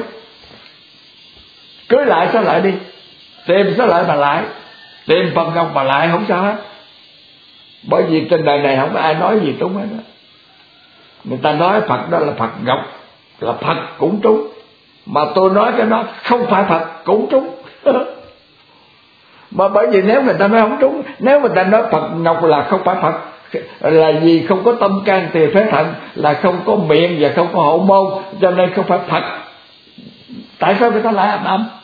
cứ lại xá lợi đi, tìm xá lợi mà lại, tìm Phật ngọc mà lại, không sao hết. Bởi vì trên đời này không có ai nói gì trúng hết đó. Người ta nói Phật đó là Phật ngọc, là Phật cũng trúng, mà tôi nói cái đó không phải Phật cũng trúng. Mà bởi vì nếu người ta nói không trúng, nếu người ta nói Phật ngọc là không phải Phật, là gì? Không có tâm can tỳ phế thận, là không có miệng và không có hậu môn, cho nên không phải Phật. Tại sao người ta lại ầm ầm?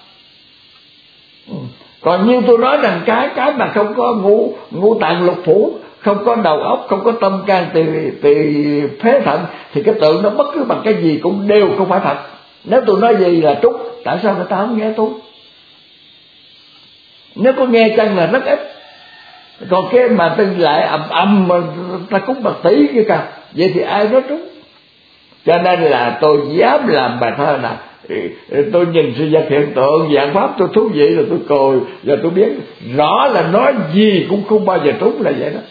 Còn như tôi nói rằng cái cái mà không có ngũ ngũ tạng lục phủ, không có đầu óc, không có tâm can tỳ tỳ phế thận, thì cái tượng nó bất cứ bằng cái gì cũng đều không phải Phật. Nếu tôi nói gì là trúng, tại sao người ta không nghe tôi? Nếu có nghe chăng là rất ít. Còn cái mà tên lại ầm ầm mà ta cúng bạc tỷ kia cả, vậy thì ai nói trúng? Cho nên là tôi dám làm bài thơ là tôi nhìn sự vật hiện tượng dạng pháp tôi thú vị là tôi cười, và tôi biết rõ là nói gì cũng không bao giờ trúng, là vậy đó.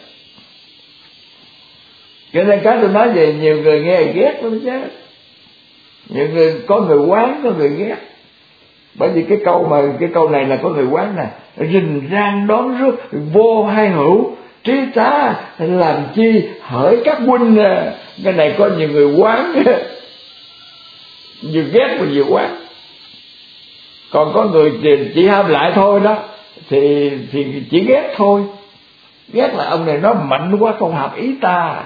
Cho nên cái tôi nói về nhiều người nghe ghét lắm chứ. Nhiều người, có người quán, có người ghét. Bởi vì cái câu mà cái câu này là có người quán nè: rình rang đón rước, vô hai hữu, trí tá làm chi hỡi các huynh. Cái này có nhiều người quán, vừa ghét và vừa quán. Còn có người chỉ ham lại thôi đó, thì thì chỉ ghét thôi. Ghét là ông này nó mạnh quá, không hợp ý ta.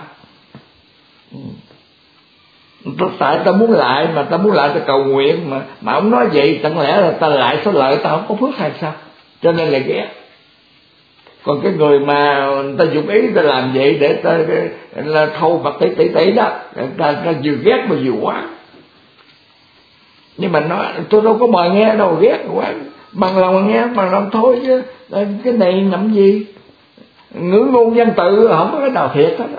Tại ta muốn lại, mà ta muốn lại ta cầu nguyện, mà mà ông nói vậy, chẳng lẽ là ta lại xá lợi ta không có phước hay sao? Cho nên là ghét. Còn cái người mà ta dụng ý ta làm vậy để ta là thâu Phật tỷ tỷ tỷ đó, ta, ta vừa ghét mà vừa quán. Nhưng mà nói tôi đâu có mời nghe đâu, ghét quá, bằng lòng nghe bằng lòng thôi chứ. Cái này nằm gì? Ngữ ngôn văn tự không có cái nào thiệt hết đó.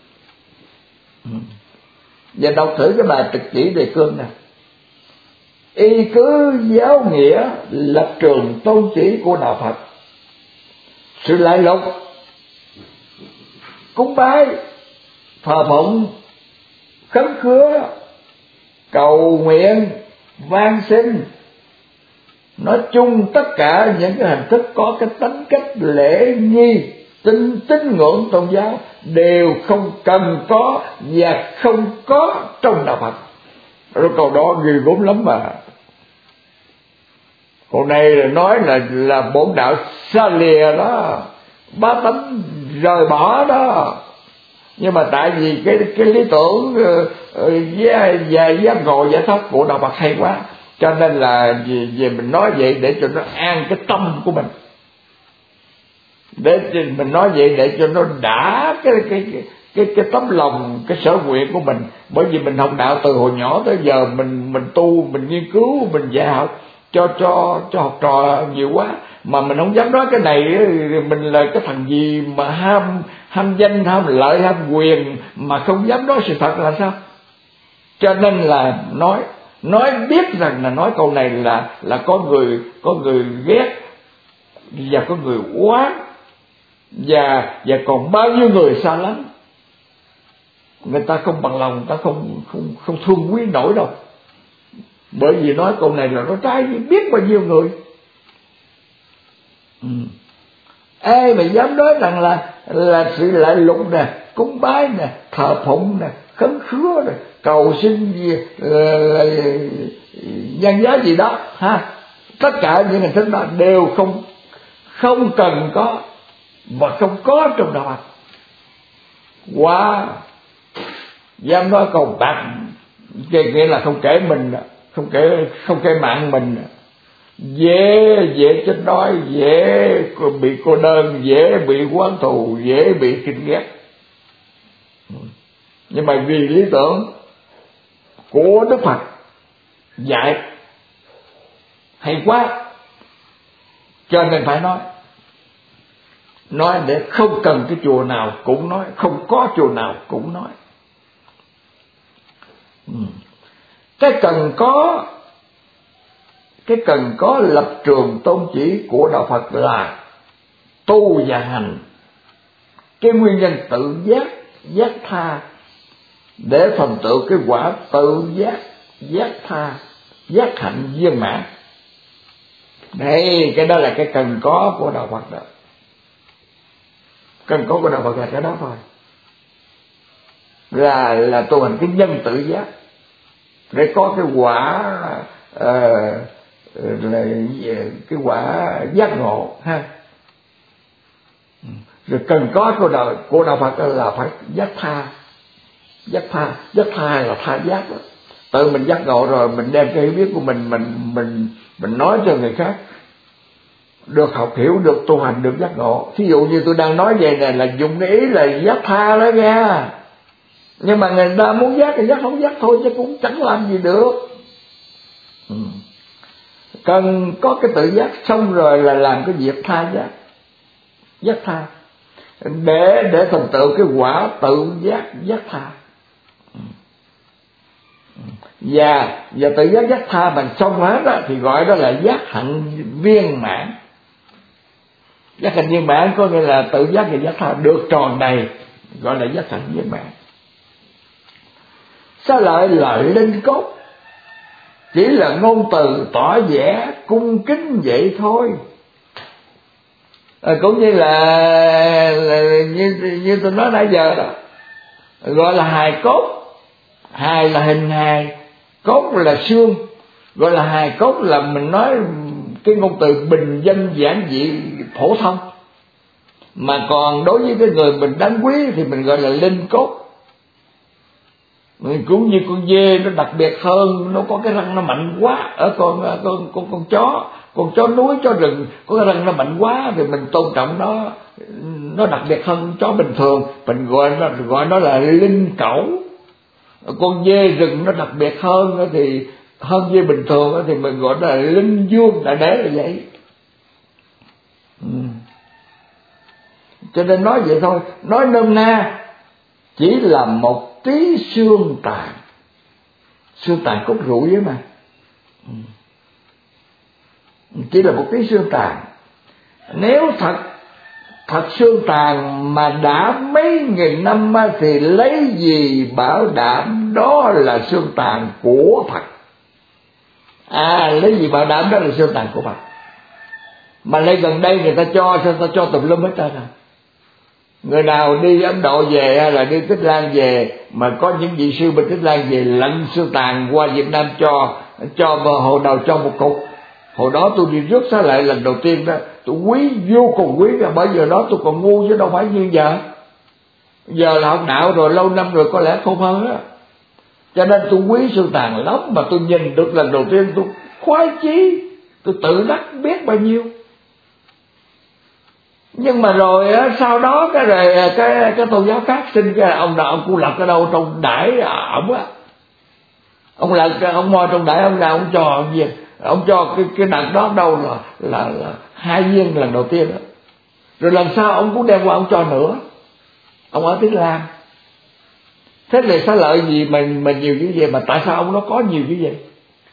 Và đọc thử cái bài Trực Chỉ Đề Cương nè. y cứ giáo nghĩa lập trường tôn chỉ của đạo Phật. Sự lại lục, cúng bái, thờ phụng, khấn khứa, cầu nguyện, van xin, nói chung tất cả những cái hình thức có cái tính cách lễ nghi, tín tín ngưỡng tôn giáo đều không cần có và không có trong đạo Phật. Rồi câu đó ghê gớm lắm mà. Câu này là nói là là bổn đạo xa lìa đó, bá tánh rời bỏ đó. Nhưng mà tại vì cái cái lý tưởng và và giác ngộ giải thoát của đạo Phật hay quá, cho nên là về, về mình nói vậy để cho nó an cái tâm của mình, để mình nói vậy để cho nó đã cái cái cái cái, cái tấm lòng, cái sở nguyện của mình. Bởi vì mình học đạo từ hồi nhỏ tới giờ, mình mình tu, mình nghiên cứu, mình dạy học cho cho cho học trò nhiều quá, mà mình không dám nói cái này. Mình là cái thằng gì mà ham ham danh, ham lợi, ham quyền mà không dám nói sự thật là sao? Cho nên là nói nói biết rằng là nói câu này là là có người có người ghét và có người oán, và và còn bao nhiêu người xa lánh, người ta không bằng lòng, người ta không không không thương quý nổi đâu. Bởi vì nói câu này là nó trái với biết bao nhiêu người. Ừ. Ai mà dám nói rằng là là sự lại lục nè, cúng bái nè, thờ phụng nè, khấn khứa nè, cầu xin gì, nhân giá gì đó ha, tất cả những hình thức đó đều không không cần có và không có trong đạo Phật. Wow, dám nói câu bạc, nghĩa là không kể mình, không kể không kể mạng mình, dễ dễ chết đói, dễ bị cô đơn, dễ bị oán thù, dễ bị khinh ghét. Nhưng mà vì lý tưởng của Đức Phật dạy hay quá, cho nên phải nói. Nói để không cần cái chùa nào cũng nói, không có chùa nào cũng nói. Cái cần có Cái cần có lập trường tôn chỉ của đạo Phật là tu và hành. Cái nguyên nhân tự giác, giác tha, để thành tựu cái quả tự giác, giác tha, giác hạnh viên mãn. Đây, cái đó là cái cần có của đạo Phật đó. Cần có của đạo Phật là cái đó thôi. Là là tu hành cái nhân tự giác để có cái quả uh, là cái quả giác ngộ ha. Rồi cần có của đạo của đạo Phật là phải giác tha, giác tha, giác tha là tha giác đó. Tự mình giác ngộ rồi mình đem cái hiểu biết của mình mình mình mình nói cho người khác được học hiểu, được tu hành, được giác ngộ. Thí dụ như tôi đang nói về này là dùng cái ý là giác tha đó nha, nhưng mà người ta muốn giác thì giác, không giác thôi chứ cũng chẳng làm gì được. Ừ. Cần có cái tự giác xong rồi là làm cái việc tha giác, giác tha, để để thành tựu cái quả tự giác, giác tha. Và và tự giác giác tha bằng xong hết đó, thì gọi đó là giác hạnh viên mãn. Giác hạnh viên mãn có nghĩa là tự giác và giác tha được tròn đầy, gọi là giác hạnh viên mãn. Sao lại lợi linh cốt? Chỉ là ngôn từ tỏ vẻ cung kính vậy thôi. À, cũng như là, là như, như tôi nói nãy giờ đó, gọi là hài cốt. Hài là hình hài, cốt là xương. Gọi là hài cốt là mình nói cái ngôn từ bình dân giản dị phổ thông. Mà còn đối với cái người mình đáng quý thì mình gọi là linh cốt. Cũng như con dê nó đặc biệt hơn, nó có cái răng nó mạnh quá. Ở con con con con chó, con chó núi, chó rừng có cái răng nó mạnh quá thì mình tôn trọng nó, nó đặc biệt hơn chó bình thường, mình gọi nó gọi nó là linh cẩu. Con dê rừng nó đặc biệt hơn thì hơn dê bình thường thì mình gọi nó là linh vuông, là để là vậy. Ừ. Cho nên nói vậy thôi, nói nôm na chỉ là một tí xương tàn, xương tàn cốt rủi ấy mà. Chỉ là một cái xương tàn. Nếu thật thật xương tàn mà đã mấy nghìn năm thì lấy gì bảo đảm đó là xương tàn của Phật? À, lấy gì bảo đảm đó là xương tàn của Phật? Mà lấy gần đây người ta cho sao ta cho tùm lum hết trơn à. Người nào đi Ấn Độ về hay là đi Tích Lan về mà có những vị sư bên Tích Lan về lặn xương tàn qua Việt Nam cho cho vào hồi đầu cho một cục. Hồi đó tôi đi rước xá lợi lần đầu tiên đó, tôi quý vô cùng quý, là bởi giờ đó tôi còn ngu chứ đâu phải như giờ. Giờ là học đạo rồi, lâu năm rồi có lẽ không hơn á. Cho nên tôi quý xương tàn lắm, mà tôi nhìn được lần đầu tiên tôi khoái chí, tôi tự đắc biết bao nhiêu. Nhưng mà rồi á, sau đó cái rồi cái cái tôn giáo khác sinh cái ông nào ông Cu Lập ở đâu trong đãi ổng á, ông là ông moi trong đãi ông nào ông cho ông gì, ông cho cái cái đợt đó đâu là là, là hai viên lần đầu tiên đó. Rồi lần sau ông cũng đem qua ông cho nữa. Ông ở Tích Lan. Thế thì xá lợi gì mà mà nhiều như vậy, mà tại sao ông nó có nhiều như vậy?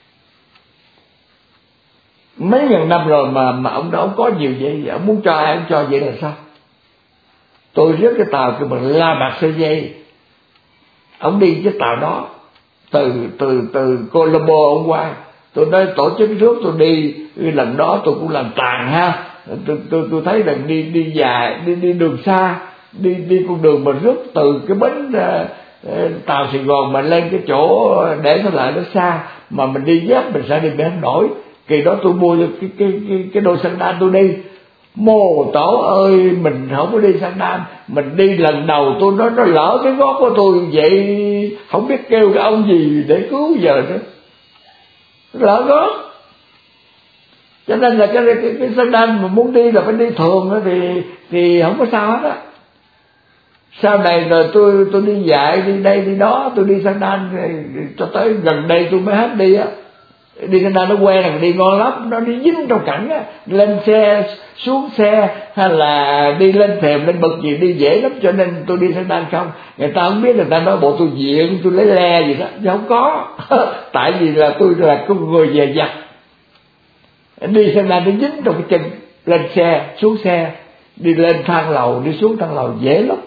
Mấy ngàn năm rồi mà mà ông đó ông có nhiều vậy, ông muốn cho ai ông cho vậy là sao? Tôi rước cái tàu cái bằng La Bạc Sơ Dây, ông đi cái tàu đó từ từ từ Colombo ông qua. Tôi nói tổ chức rước tôi đi, lần đó tôi cũng làm tàn ha. Tôi tôi tôi thấy rằng đi đi dài, đi đi đường xa, đi đi con đường mà rước từ cái bến uh, tàu Sài Gòn mà lên cái chỗ để nó lại nó xa, mà mình đi dép mình sẽ đi bén nổi. Kỳ đó tôi mua cái cái cái cái đôi xăng đan tôi đi. Mô tổ ơi, mình không có đi xăng đan, mình đi lần đầu tôi nói nó lỡ cái gót của tôi vậy, không biết kêu cái ông gì để cứu giờ nữa, lỡ gót. Cho nên là cái cái, cái xăng đan mà muốn đi là phải đi thường đó, thì thì không có sao hết á. Sau này rồi tôi tôi đi dạy đi đây đi đó, tôi đi xăng đan cho tới gần đây tôi mới hết đi á. Đi xăng đan nó quen là đi ngon lắm, nó đi dính trong cảnh á, lên xe xuống xe hay là đi lên thềm lên bậc gì đi dễ lắm. Cho nên tôi đi xăng đan không, người ta không biết, người ta nói bộ tôi diện tôi lấy le gì đó, chứ không có. Tại vì là tôi là con người về giặt, đi xăng đan nó dính trong cái chân, lên xe xuống xe, đi lên thang lầu đi xuống thang lầu dễ lắm.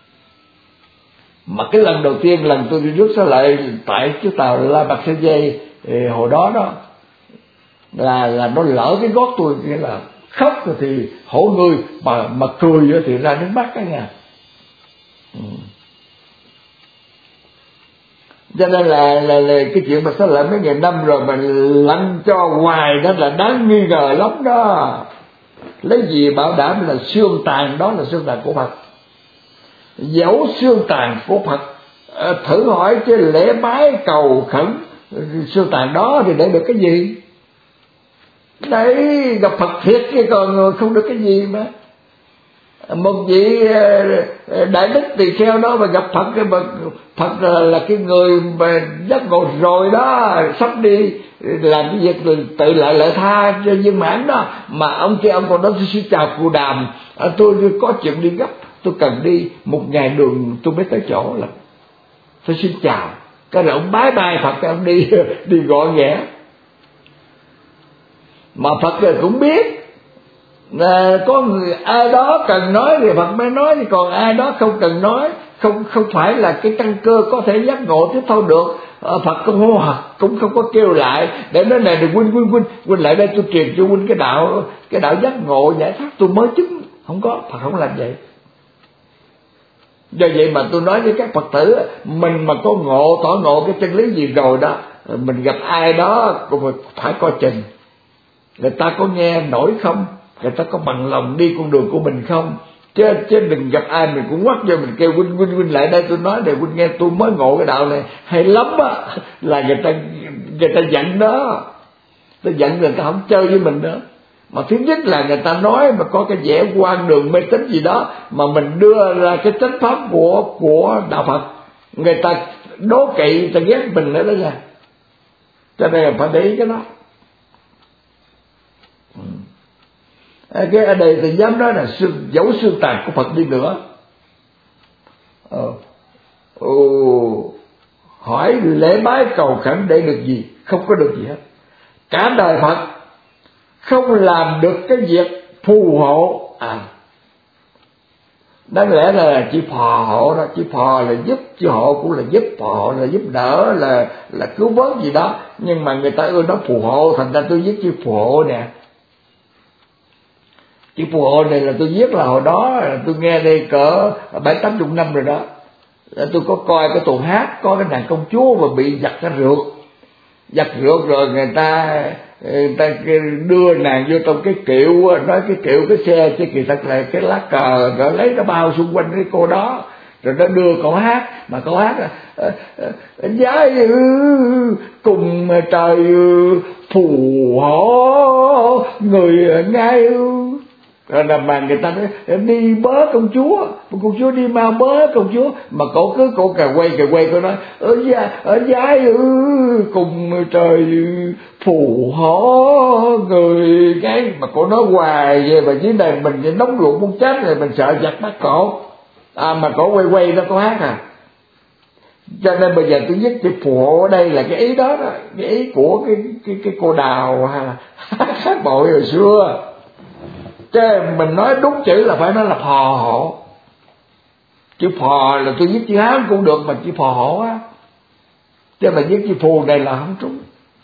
Mà cái lần đầu tiên lần tôi đi rước xá lợi tại chiếc tàu La Bạc Sơ Dây hồi đó đó là là nó lỡ cái gót tôi, nghĩa là khóc rồi thì hổ người, mà mà cười thì ra nước mắt cái nha. Ừ. Cho nên là, là, là cái chuyện mà xá lợi mấy ngàn năm rồi mà lăn cho hoài đó là đáng nghi ngờ lắm đó. Lấy gì bảo đảm là xương tàn đó là xương tàn của Phật? Dẫu xương tàn của Phật, thử hỏi chứ lễ bái cầu khẩn xương tàn đó thì để được cái gì? Đấy, gặp Phật thiệt chứ còn không được cái gì mà. Một vị đại đức tỳ kheo đó mà gặp Phật, cái Phật là, là cái người mà giác ngộ rồi đó, sắp đi làm cái việc tự lại lợi tha cho viên mãn đó, mà ông kia ông còn nói tôi xin chào cụ Đàm, tôi có chuyện đi gấp, tôi cần đi một ngày đường tôi mới tới chỗ, là tôi xin chào. Cái rồi ông bái bai Phật, cái ông đi đi gọn ghẽ. Mà Phật rồi cũng biết là có người ai đó cần nói thì Phật mới nói, thì còn ai đó không cần nói, không không phải là cái căn cơ có thể giác ngộ tiếp thu được. Phật cũng không cũng không có kêu lại để nói này đừng huynh huynh huynh huynh lại đây tôi truyền cho huynh cái đạo cái đạo giác ngộ giải thoát tôi mới chứng, không có. Phật không làm vậy. Do vậy mà tôi nói với các Phật tử, mình mà có ngộ tỏ ngộ cái chân lý gì rồi đó, mình gặp ai đó cũng phải coi chừng người ta có nghe nổi không, người ta có bằng lòng đi con đường của mình không. Chứ chứ đừng gặp ai mình cũng quắt vô mình kêu huynh huynh huynh lại đây tôi nói để huynh nghe tôi mới ngộ cái đạo này hay lắm á, là người ta người ta giận đó, ta giận người ta không chơi với mình nữa. Mà thứ nhất là người ta nói mà có cái vẻ quan đường mê tín gì đó, mà mình đưa ra cái chánh pháp của của đạo Phật, người ta đố kỵ, người ta ghét mình nữa đó nha. Cho nên là phải để ý cái đó. Cái ở đây thì dám nói là xương, dấu xương tàn của Phật đi nữa. Ờ. Ồ, hỏi lễ bái cầu khẩn để được gì? Không có được gì hết. cả đời Phật không làm được cái việc phù hộ. À, đáng lẽ là chỉ phò hộ đó, chỉ phò là giúp, chỉ hộ cũng là giúp, phò hộ là giúp đỡ, là là cứu vớt gì đó. Nhưng mà người ta ưa nói phù hộ, thành ra tôi viết chữ phù hộ nè. Chữ phù hộ này là tôi viết là hồi đó là tôi nghe đây cỡ bảy tám chục năm rồi đó. Tôi có coi cái tuồng hát có cái nàng công chúa mà bị giặt cái rượt, giặt rượt rồi người ta người ta đưa nàng vô trong cái kiệu, nói cái kiệu cái xe chứ kỳ thật là cái lá cờ, rồi lấy nó bao xung quanh cái cô đó, rồi nó đưa cậu hát, mà cậu hát là giá cùng trời phù hộ người ngay. Rồi là mà người ta nói đi bớ công chúa, công chúa đi mau bớ công chúa, mà cổ cứ cổ cà quay cà quay cổ nói ở giá ở giái cùng trời phù hộ người cái, mà cổ nói hoài vậy. Mà dưới này mình nóng ruột muốn chết rồi, mình sợ giặt bắt cổ, à, mà cổ quay quay nó có hát à. Cho nên bây giờ tôi viết chữ phù hộ ở đây là cái ý đó, đó cái ý của cái cái cái cô Đào ha, hát bội hồi xưa. Chứ mình nói đúng chữ là phải nói là phò hộ. Chữ phò là tôi viết chữ Hán cũng được, mà chữ phò hộ á, chứ mà viết chữ phù này là không trúng.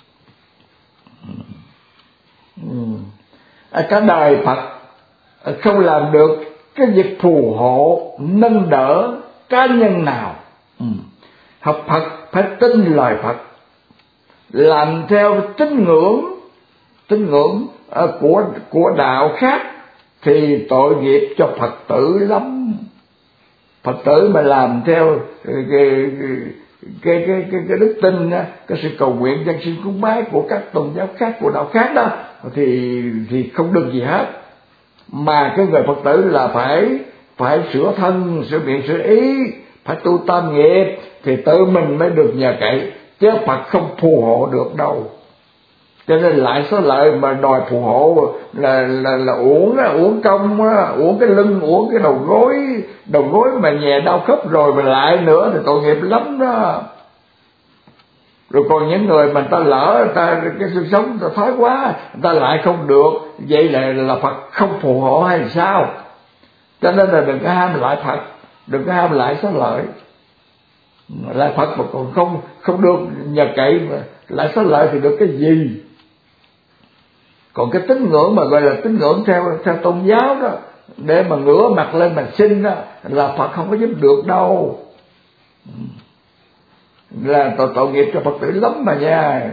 À, cả đời Phật không làm được cái việc phù hộ nâng đỡ cá nhân nào. ừ. Học Phật phải tin lời Phật, làm theo tín ngưỡng tín ngưỡng uh, của của đạo khác thì tội nghiệp cho Phật tử lắm. Phật tử mà làm theo cái cái cái cái, cái, cái đức tin đó, cái sự cầu nguyện dân sinh cúng bái của các tôn giáo khác, của đạo khác đó, thì thì không được gì hết. Mà cái người Phật tử là phải phải sửa thân, sửa miệng, sửa ý, phải tu tam nghiệp thì tự mình mới được nhờ cậy, chứ Phật không phù hộ được đâu. Cho nên lại số lợi mà đòi phù hộ là là là uổng á, uổng công á, uổng cái lưng, uổng cái đầu gối, đầu gối mà nhè đau khớp rồi mà lại nữa thì tội nghiệp lắm đó. Rồi còn những người mà ta lỡ, người ta cái sự sống người ta thoái quá, người ta lại không được, vậy là là Phật không phù hộ hay sao? Cho nên là đừng có ham lại Phật, đừng có ham lại số lợi. Lại Phật mà còn không không được nhờ cậy, mà lại số lợi thì được cái gì? Còn cái tín ngưỡng mà gọi là tín ngưỡng theo theo tôn giáo đó, để mà ngửa mặt lên mà xin đó, là Phật không có giúp được đâu. Là tội tội nghiệp cho Phật tử lắm mà nha.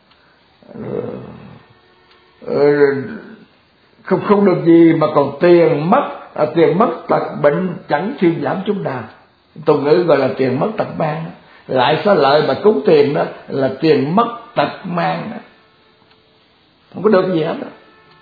Không không được gì mà còn tiền mất, à, tiền mất tật bệnh chẳng thuyên giảm chúng nào. Tục ngữ gọi là tiền mất tật mang. Lại xá lợi mà cúng tiền đó là tiền mất tật mang đó. Không có được gì hết đó.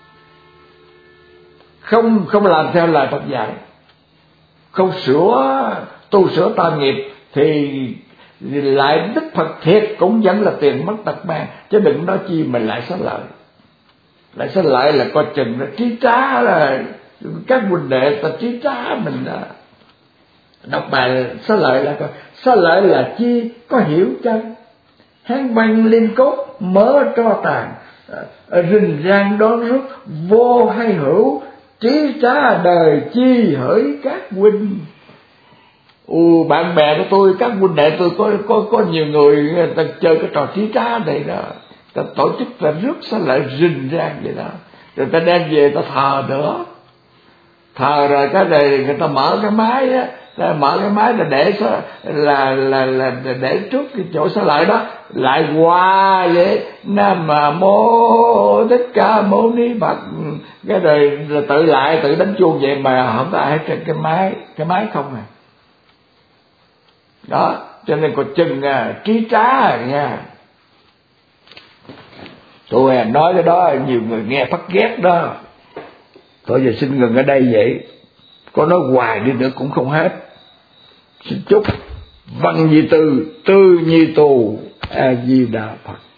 Không không làm theo lời Phật dạy, không sửa tu sửa tam nghiệp thì lại Đức Phật thiệt cũng vẫn là tiền mất tật mang, chứ đừng nói chi mình lại xá lợi. Lại xá lợi là coi chừng là trí trá, là các huynh đệ ta trí trá mình đó. Đọc bài xá lợi là coi xá lợi là chi có hiểu chân, hán văn liên cốt mớ tro tàn, rình rang đón rước vô hay hữu, trí trá đời chi hỡi các huynh. Ừ, bạn bè của tôi, các huynh đệ tôi có có có nhiều người, người ta chơi cái trò trí trá này đó, ta tổ chức ta rước xá lợi rình rang vậy đó, rồi ta đem về ta thờ nữa, thờ rồi cái này người ta mở cái máy á, ta mở cái máy là để là là là, là để trước cái chỗ xá lợi đó, lại qua vậy Nam Mô Thích Ca Mâu Ni Phật, cái rồi là tự lại tự đánh chuông vậy mà không có ai trên cái máy, cái máy không à. Đó, cho nên còn chừng à, trí trá à, nha. Tôi à, nói cái đó nhiều người nghe phát ghét đó. Tôi giờ xin ngừng ở đây vậy, có nói hoài đi nữa cũng không hết. Xin chúc văn nhi tư tư nhi tù A Di Đà Phật.